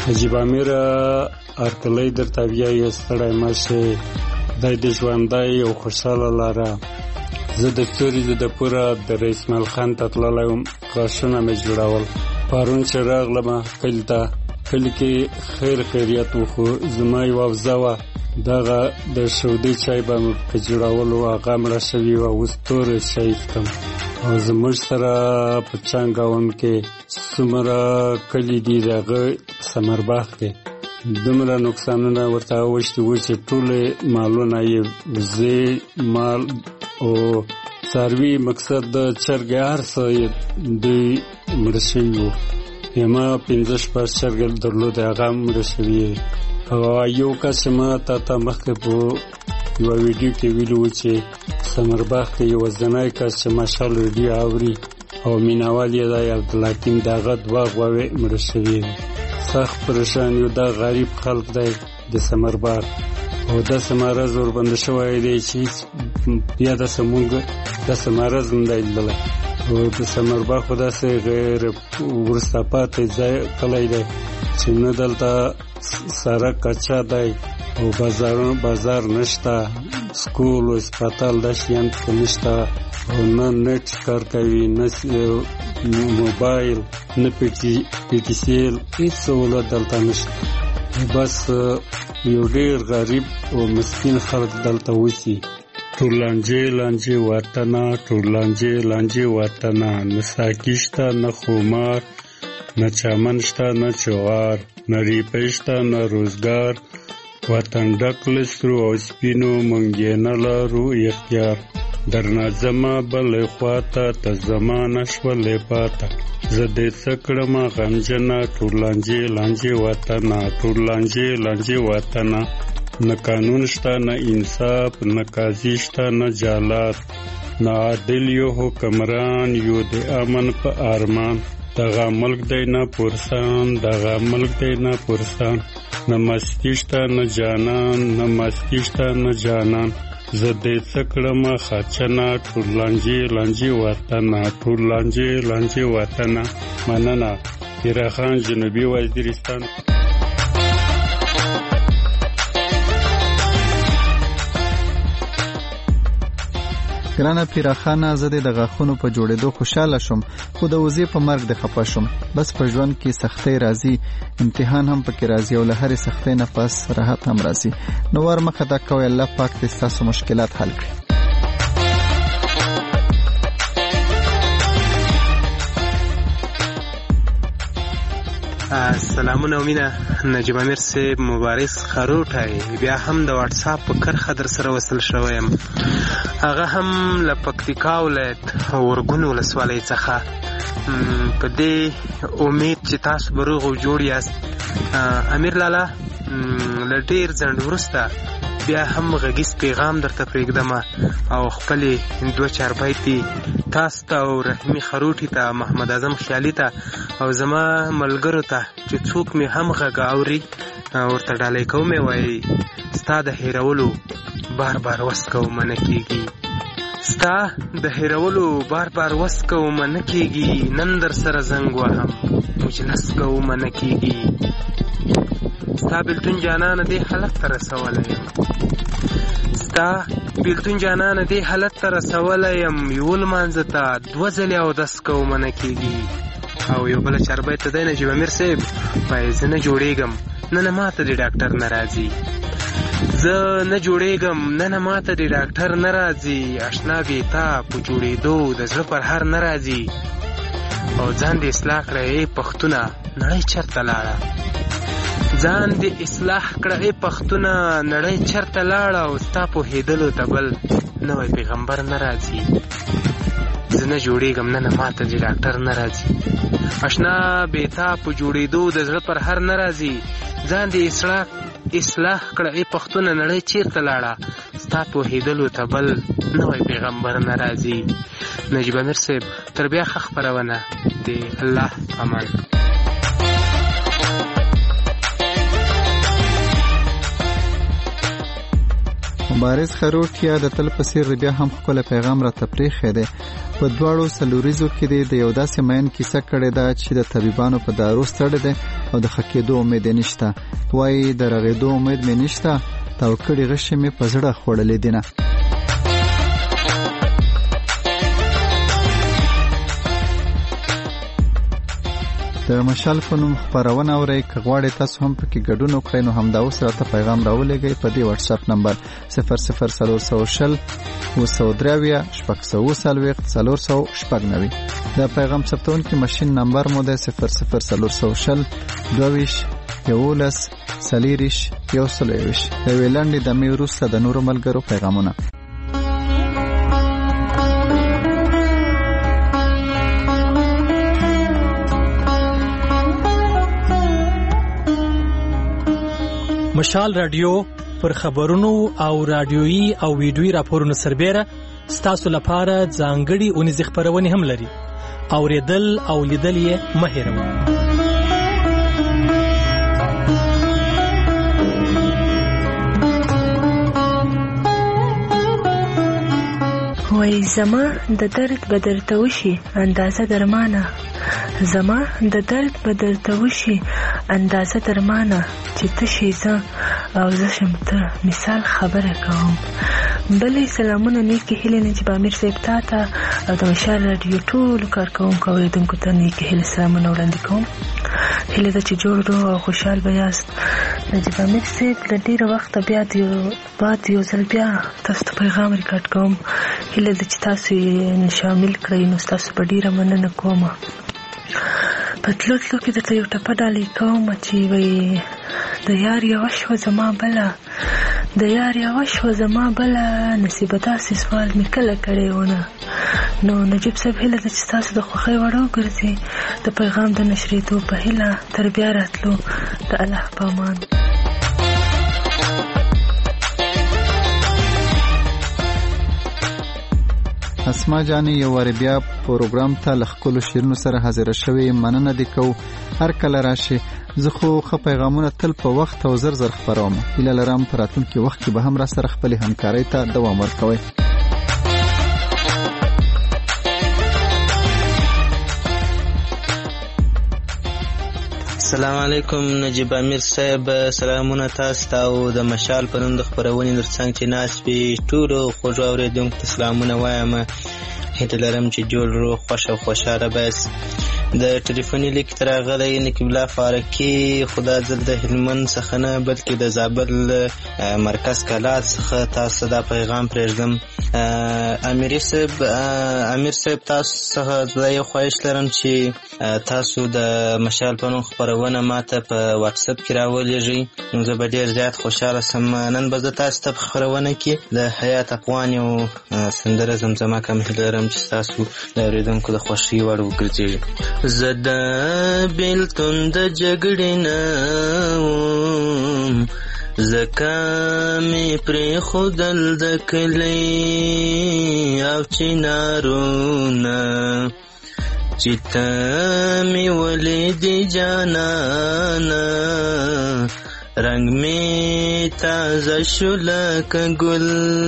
نجیب امیر ارتلی درته وایي ستړی مه شې، دی د ژوندی او خوشحاله لاره. زه د ستوري د پوره د رئیس مال خان ته تللی وم، غاښونه مې جوړول. پرون چې راغلمه کلي ته، کلي کې خیر خیریت و، خو زما یوه وزه وه، دغه د شودې چای به مې په جوړولو هغه مړه شوې وه. اوس توری چای څښم. او زموږ سره په چانګاون کې څومره کلي دي د هغه ثمرباغ کې دومره نقصانونه ورته اوښتي وو چې ټولې مالونه یې وزې مال او څاروي، مقصد د چرګې هر څه یې دوی مړه شوي وو. ما پنځه شپږ چرګې درلودې، هغه هم مړه شوي. او یو کس چې ما تا ته مخکې په یوه ویډیو کې ویلي وو چې ثمرباغ کې یو ځنی کس چې ماشاءالله ویډیو اوري او مینوال یې دی عبدالحکیم، د هغه دوه غواوې مړه شوي وې. سخت پریشان یو، دا غریب خلک دی د ثمرباغ، او داسې مرض ورباندې شوی دی چې بیا داسې مونږ داسې مرض هم دی لیدلی. او د ثمرباغ خو داسې غیر وروسته پاتې ځای کلی دی چې نه دلته سړک کچا دی او بازارونه بازار نشته، سکول او هسپتال دا شیان پکې نشته، او نه نټ کار کوي، نه موبایل، نه پی ټي سی ایل، هېڅ سهولت دلته نشته. بس یو ډېر غریب او مسکین خلک دلته اوسي. ټول لانجې لانجې وطنه، ټول لانجې لانجې وطنه، نه ساقي شته نه خمار، نه چمن شته نه چغار، نه ریپۍ شته نه روزګار. وطن ډک له سرو او سپینو، موږ یې نه لرو اختیار. درنه ځمه بلې خواته، ته زما نه شولې پاته. زه دې څه کړمه غمجنه، ټول لانجې لانجې وطنه، ټول لانجې لانجې وطنه. نه قانون شته نه انصاف، نه قاضي شته نه جلاد، نه عادل یو حکمران، یو د امن په ارمان. دغه ملک دی نه پرسان، دغه ملک دی نه پرسان. نه مستی شته نه جانان، نه مستی شته نه جانان. زه دې څه کړمه خچنه، ټول لانجې لانجې وطنه، ټول لانجې لانجې وطنه. مننه. پیره خان، جنوبي وزیرستان. ګرانه پیراخانه، زه د غاښونو په جوړېدو خوشاله شوم، خو د وزې په مرګ د خفه شوم. بس په ژوند کې سختۍ راځي، امتحان هم پکې راځي، او له هرې سختۍ نه پس راحت هم راځي. نو ور مخه دا کوئ، الله پاک دې ستاسو مشکلات حل کړي. سلامونه ومینه، نجیب امیر صاحب مبارز خروټی بیا هم د واټساپ په کرښه در سره وصل شوی یم، هغه هم له پکتیکا ولایت ورګون ولسوالۍ څخه. په دې امید چې تاسو به روغ او جوړ یاست. امیر لالا له ډېر ځنډ وروسته بیا هم غږیز پیغام درته پرېږدمه او خپلې دوه چاربیتې تاسو ته او رحیمي خروټي ته، محمد اعظم خیالي ته او زما ملګرو ته چې څوک مې هم غږ اوري ورته ډالۍ کوم، یې وایي ستا د هېرولو بار بار وس کومه نه کېږي، ستا د هېرولو بار بار وس کومه نه کېږي، نن در سره زنګ وهم مجلس کومه نه کېږي. ستا بېلتون جانانه دې حالت ته رسولی یم، ستا بېلتون جانانه دې حالت ته رسولی یم، یو لمانځه ته دوه ځلې اودس کومه نه کېږي. او یو بله چاربیت ته دی نجیب امیر صاحب وایي زه نه جوړېږم نن ماته د ډاکټر نه راځي، زه نه جوړېږم نن ماته د ډاکټر نه راځي، اشنا بې تا په جوړېدو د زړه پر هر نه راځي. او ځان دې اصلاح کړه ای پښتونه نړۍ چېرته لاړه، ځان دې اصلاح کړه ای پښتونه نړۍ چېرته لاړه، او ستا پوهېدلو ته بل نوی پیغمبر نه راځي. زه نه جوړېږم نن ماته د ډاکټر نه راځي، اشنا بې تا په جوړېدو د زړه پر هر نه راځي، ځان دې اصلاح اصلاح کړه ای پښتونه نړۍ چېرته لاړه، ستا پوهېدلو ته بل نوی پیغمبر نه راځي. نجیب امیر صاحب تر بیا ښه خپرونه د الله امان. مبارز خروټیا د تل په څېر بیا هم خپل پیغام را تپریخې دی په دواړو سلوریزو کې د یو داسې مین کیسه کړې ده چې د طبيبانو په دارو ستړی دی او د ښه کېدو امید نشته. وایي د رغېدو امید مې نشته، تاو کړي غشې مې په زړه خوړلې دي نه. د مشال په نوم خپرونه اورئ. که غواړئ تاسو هم پکې ګډون وکړئ نو همدا اوس راته پیغام راولېږئ په دې واتس اپ نمبر صفر صفر څلور سوه شل اووه سوه درې اویا شپږ سوه اووه څلوېښت څلور سوه شپږ نوي. د پیغام ثبتونکي ماشین نمبر مو دی صفر صفر څلور سوه شل دوه ویشت یولس څلېرویشت یو سل یوویشت. د یوې لنډې دمې وروسته د نورو ملګرو پیغامونه. مشال رادیو پر خبرونو او رادیویي او ویډیویي راپورونو سربېره ستاسو لپاره ځانګړي اونیزې خپرونې هم لري. اورېدل او لیدل یې مه هېروئ. وای زما د درد به درته وشي اندازه درمانه، زما د درد به درته وشي اندازه درمانه، چې ته شې زه او زه شم ته، مثال خبره کوم. بلې سلامونه نیکې هیلې نجیب امیر صاحب تا ته او د مشال راډیو ټولو کارکوونکو اورېدونکو ته نیکې هیلې سلامونه وړاندې کوم. هیله ده چې جوړ روغ او خوشحال به یاست. نجیب امیر صاحب له ډېره وخته بیا د یو بعد یو ځل بیا تاسو ته پیغام ریکارډ کوم. هیله ده چې تاسو یې شامل کړئ نو ستاسو به ډېره مننه کومه. په تلو تلو کې درته یو ټپه ډالۍ کوم چې وایي د یار یوه شوه زما بله، د یار یوه شوه زما بله، نصیبه داسې سوال مې کله کړی ونه. نو نجیب صاحب هیله ده چې ستاسو د خوښۍ وړ وګرځي. د پیغام د نشرېدو په هیله تر بیا راتلو د الله په امان. اسما جانې یو وارې بیا پروګرام ته له ښکلو شعرونو سره حاضره شوې. مننه دې کوو، هر کله راشي. زه خو ښه پیغامونه تل په وخت او زر زر خپروم. هیله لرم په راتلونکي وخت کې به هم را سره خپلې همکارۍ ته دوام ورکوئ. السلام علیکم نجیب امیر صاحب، سلامونه تاسو ته او د مشال په نوم د خپرونې ترڅنګ چې ناست وي ټولو خوږو اورېدونکو ته سلامونه وایم. هیله لرم چې جوړ روغ خوښ او خوشحاله بس. د ټلیفوني لیک تر راغلی نقیب الله فارکي، خو دا ځل د هلمند څخه نه بلکې د زابل مرکز کلات څخه تاسو دا پیغام پرېږدم. امیر صاحب امیر صاحب تاسو څخه زه یو خواهش لرم چې تاسو د مشال په نوم خپرونه ماته په واتس اپ کې راولېږئ نو زه به ډېر زیات خوشحاله سم. نن به زه تاسو ته په خپرونه کې د حیات افغان یو سندره زمزمه کوم. هیله لرم چې تاسو د اورېدونکو د خوښۍ وړ وګرځېږئ. زه د بیلتون د جګړې نه وم، زکه مې پرېښودل د کلي او چنارونه، چې ته مې ولیدې جانانه، رنګ مې تازه شو لکه ګل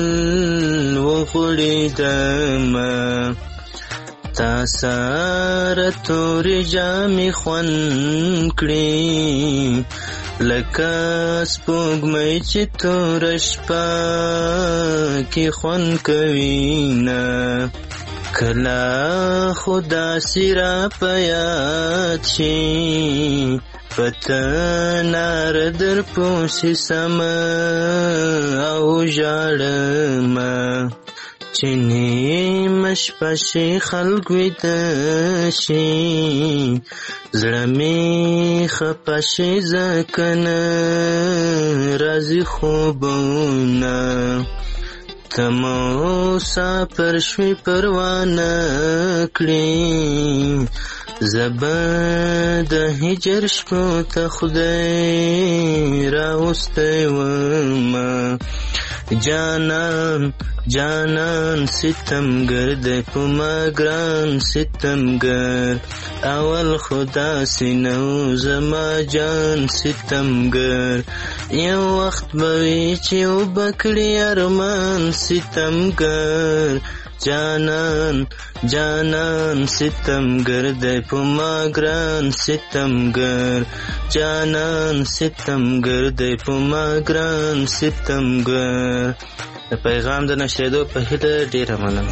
وغوړېدمه، تا سره تورې جامې خوند کړې لکه سپوږمۍ چې توره شپه کې خوند کوینه، کله خو داسې را په یاد شي پته ناره در پوسې سمه او ژاړمه، چې نیمه شپه شي خلک ویده شي زړه مې خفه شي ځکه نه راځي خوبونه، ته مسافر شوې پروا نه کړې، زه به د هجر شپو ته خدای راوستی ومه، جانان جانان ستمګر دی په ما ګران ستمګر، اول خدا سینو زما جان ستمګر، یو وخت به وي چې وبکړي ارمان ستمګر، جانان جانان ستمګر دی په ما ګران ستمګر جانان ستمګر دی په ما ګران ستمګر. د پیغام د نشریدو په هیله ډیره مننه.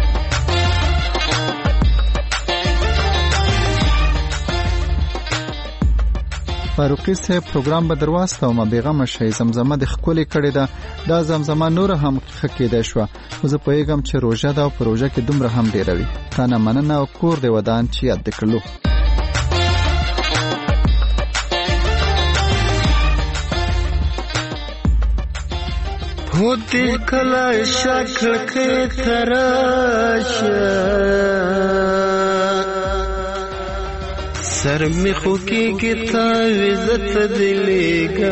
فاروقي صاحب پروګرام به درواست او ما بیغمه شي زمزمه د خپل کړي ده دا زمزمه نور هم خکېده شو. زه پوهیږم چې روژه دا پروژه کې دومره هم ډیروي. تا نه مننه او کور دی ودان چې یاد کړلو. होते कला शक्ल के तराश सर में खुकी की ताविज़त दिलेगा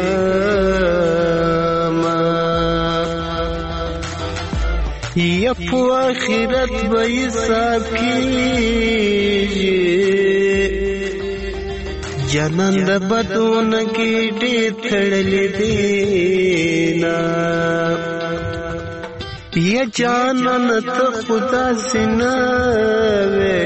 यप आखिरत बैसाब कीजिए जनंद बदून की डेथड़ल देना ये जानन तो खुदा से नवे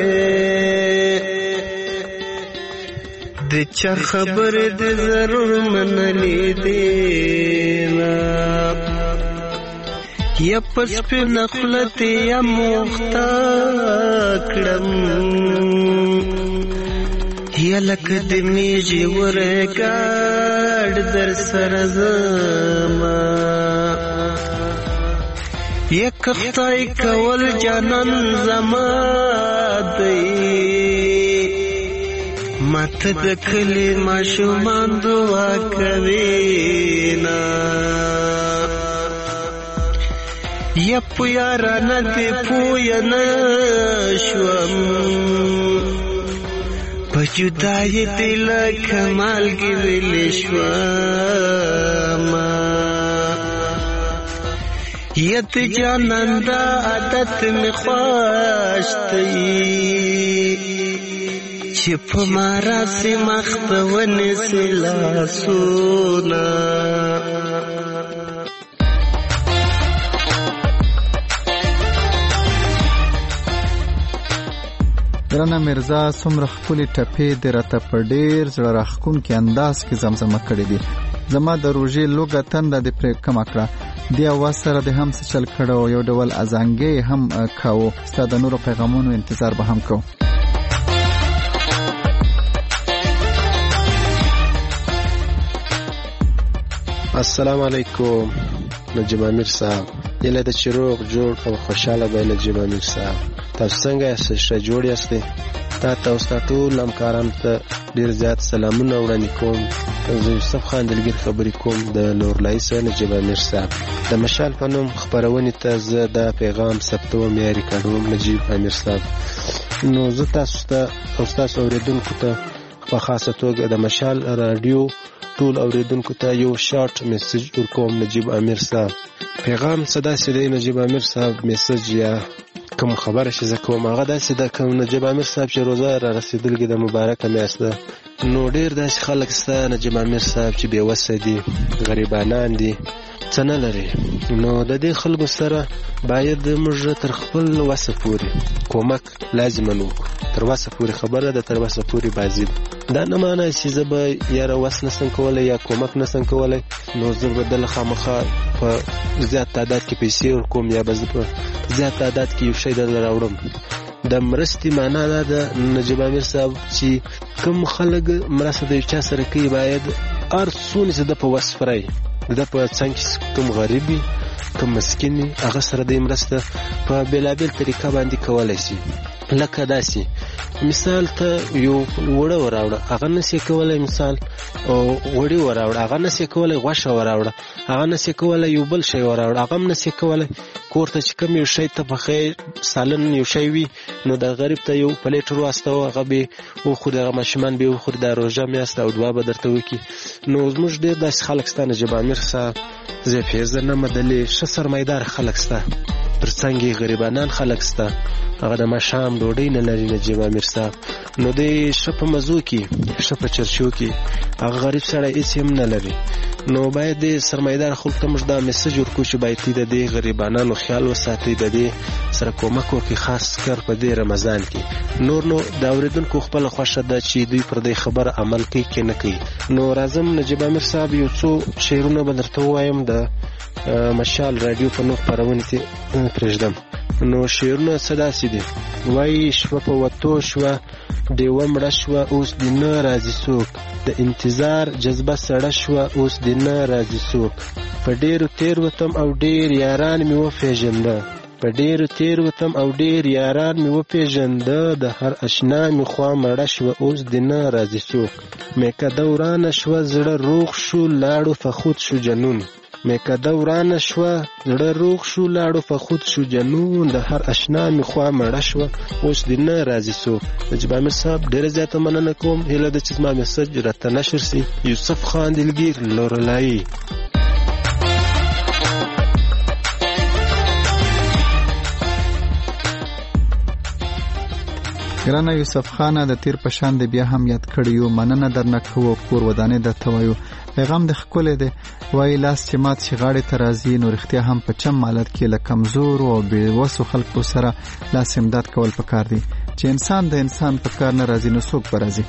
दे चार खबर दे जरूर मन ले देना ये पस पे नखलत या मुख्ताकड़म یلک د میږي ورګاډ در سره زما یک خدای کول جانان زما دی ماته د کلی ماشومان دعا کوي نا یا پیارانه دی پوی نه شوم پجدای دل کمال کی ویلشواما یت جانندا عادت می خواشتی چپ مارا سی مختون سلا سونا. درنه مرزا څومره خپلې ټپې د راته په ډېر زړه راښکونکي انداز کې زمزمه کړې دي. زما د روژې لوږه تنده دې پرې کمه کړه. دې اواز سره دې هم څه چل کړه او یو ډول ازانګې هم کوو. ستا د نورو پیغامونو انتظار به هم کوو. السلام علیکم نجیب امیر صاحب. یله د چروغ جوړ او خوشاله به نجیب امیر صاحب. تاسو څنګه یاست؟ ښه جوړ یاست؟ تا تاسو ته ټول همکارانو ته ډېر زیات سلامونه وړاندې کوم. زه یوسف خان دلګیر خبرې کوم د لورلایي څخه نجیب امیر صاحب. د مشال په نوم خپرونې ته زه دا پیغام ثبتوم یا ریکارډوم نجیب امیر صاحب. نو زه تاسو ته او ستاسو اورېدونکو ته په خاصه توګه د مشال راډیو ټول اوریدونکو ته یو شارټ میسج ورکوم نجیب امیر صاحب. پیغام صدا سي نجیب امیر صاحب میسج یا کوم خبره چې زه کوم هغه داسې ده کوم نجیب امیر صاحب چې روزه را رسېدلګې د مبارکه میاشت ده. نو ډېر داسې خلک شته نجیب امیر صاحب چې بېوسه دي، غریبانان دي، څه نه لري. نو د دې خلکو سره باید موږ تر خپل وسه پورې کومک لازماً وکړو. تر وسه پورې خبره ده، تر وسه پورې بازي ده. دا نه معنی چې زه به یاره وس نسم کولی یا کومک نسم کولی نو زه به دله خامخا په زیات تعداد کې پیسې ورکوم یا به زه په زیات تعداد کې یو شی درله راوړم. د مرستې معنا دا ده نجیب امیر صاحب چې کوم خلک مرسته د یو چا سره کوي باید هر څونه چې ده په وس فرای ده په څنګ کې کوم غریب وي کوم مسکین وي هغه سره د مرسته په بېلابېل طریقه باندې کولی شي. لکه داسې مثال ته یو وړه وراوړه هغه نسې کولی، مثال غوړي وراوړه هغه نسې کولی، غوښه وراوړه هغه نسې کولی، یو بل شی وراوړه هغه هم نسې کولی. کور ته چې کوم یو شی ته پخې سالن یو شی وي نو د غریب ته یو پلیټ ور واستوه هغه به وخوري، هغه ماشومان به وخوري، دا روژه میاشت او دعا به درته وکړي. نو زموږ ډېر داسې خلک شته نجیب امیر صاحب زه یې پېژنم دلې ښه سرمایدار خلک شته، تر څنګ یې غریبانان خلک شته هغه د ماښام ډوډۍ نه لري نجیب امیر صاحب. نو دی ښه په مزو کې ښه په چرچو کې هغه غریب سړی هېڅ هم نه لري. نو باید د سرمایدار خلکو ته موږ دا میسج ورکړو چې باید د دې غریبانو خیال وساتئ، د دې سره کومک وکړئ، خاص کر په دې رمضان کې. نور نو د اوریدونکو خپل خوښه ده چې دوی پر دې خبره عمل کوي کې نه کوي. نو راځم نجیب امیر صاحب یو څو شعرونه به درته ووایم د مشال رادیو په نوم خپرونې کې پرېږدم. نو شعرونه څه داسې دي؟ وایي شپه په وتو شوه ډیوه مړه شوه اوس دې نه راځي څوک، د انتظار جذبه سړه شوه اوس دې نه راځي څوک، په ډېرو تیر وتم او ډېر یاران مې وپېژنده، په ډېرو تیر وتم او ډېر یاران مې وپېژنده، د هر اشنا مې خوا مړه شوه اوس دې نه راځي څوک، میکده ورانه شوه زړه روغ شو لاړو فخود شو جنون، میکده ورانه شوه زړه روغ شو لاړو فخود شو جنون، د هر اشنا مې خوا مړه شوه اوس دې نه راځي څوک. نجیب امیر صاحب ډېره زیاته مننه کوم، هیله ده چې زما میسج راته نشر سي. یوسف خان دلګیر لورلایي. ګرانه یوسف خانه د تیر په شان دی بیا هم یاد کړی یو، مننه درنه کوو، کور ودانې درته وایو. پیغام د ښکلی دی، وایي لاس چې مات شي غاړې ته راځي، نو رښتیا هم په چم حالت کې له کمزورو او بې وسو خلکو سره لاس امداد کول پکار دی. چې انسان د انسان په کار نه راځي نو څوک به راځي؟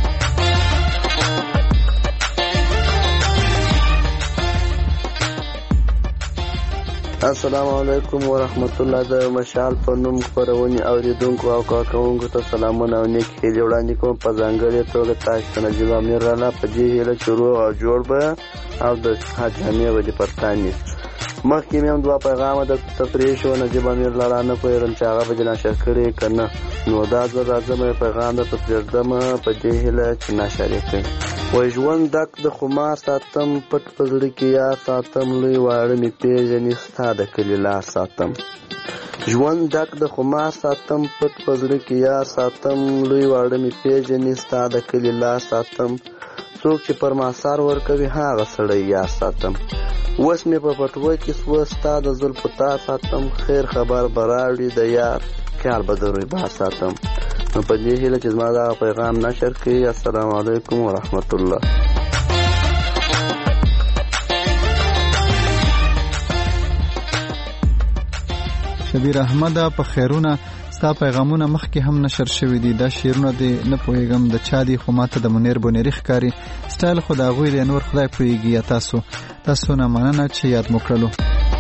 السلام علیکم ورحمت الله. د مشال په نوم خپرونې اوریدونکو او کارکوونکو ته سلامونه او نیک هیلې وړاندې کوم. په ځانګړې توګه تاسو ته نجیب امیر رانا په دې هیله چې روغ او جوړ به او د صحت جامې به دې پر تان وي. مخکې مې هم دوه پیغامه درته تفریح شو، نجیب امیر لاړه نه پوهېږم چې هغه به دې نشر کړی که نه، نو دا ځل راځم یو پیغام درته پرېږدم په دې هیله چې نشر یې کړئ. وایي ژوند ډک د خمار ساتم، پټ په زړه کې یار ساتم، لوی واړه مې پېژني ستا د کلي لار ساتم. ژوند ډک د خمار ساتم، پټ په زړه کې یار ساتم، لوی واړه مې پېژني ستا د کلي لار ساتم، څوک چې پر ما سر ورکوي هغه سړی یار ساتم. اوس مې په پټوه کې سوه ستا د زلفو تار ساتم، خیر خبر به راوړي د یار خیال به د روی بار ساتم. نو په دې هیله چې زما دغه پیغام نشر کړي. السلام علیکم ورحمت الله. شبیر احمد په خیرونه ستا پیغامونه مخکې هم نشر شوي دي. دا شعرونه دې نه پوهېږم د چا دي، خو ماته د منیر بونیری ښکاري. سټایل خو د هغوی دی، نور خدای پوهېږي. یا تاسو تاسو نه مننه چې یاد مو کړلو.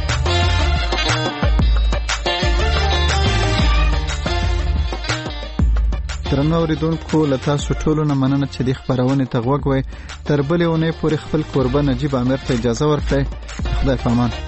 درنو اورېدونکو له تاسو ټولو نه مننه چې دې خپرونې ته غوږ وئ. تر بلې اونۍ پورې خپل کوربه نجیب امیر ته اجازه ورکړئ. خدای په امان.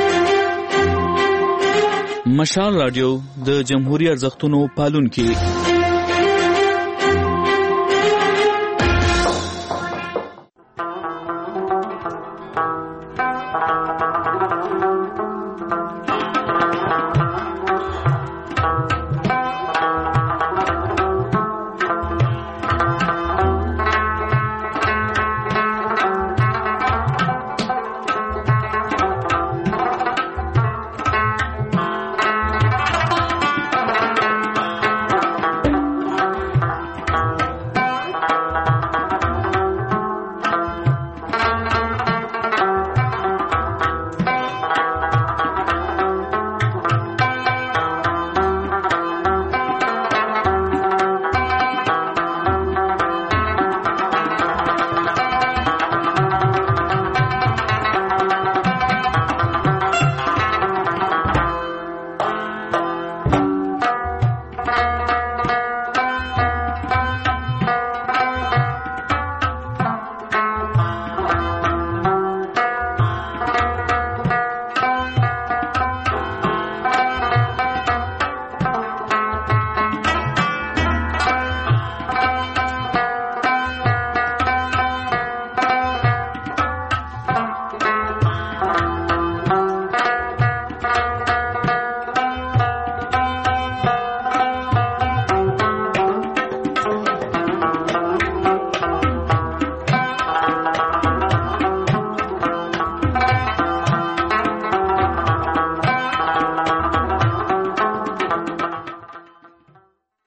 مشال رادیو د جمهوریت ارزښتونو پالونکي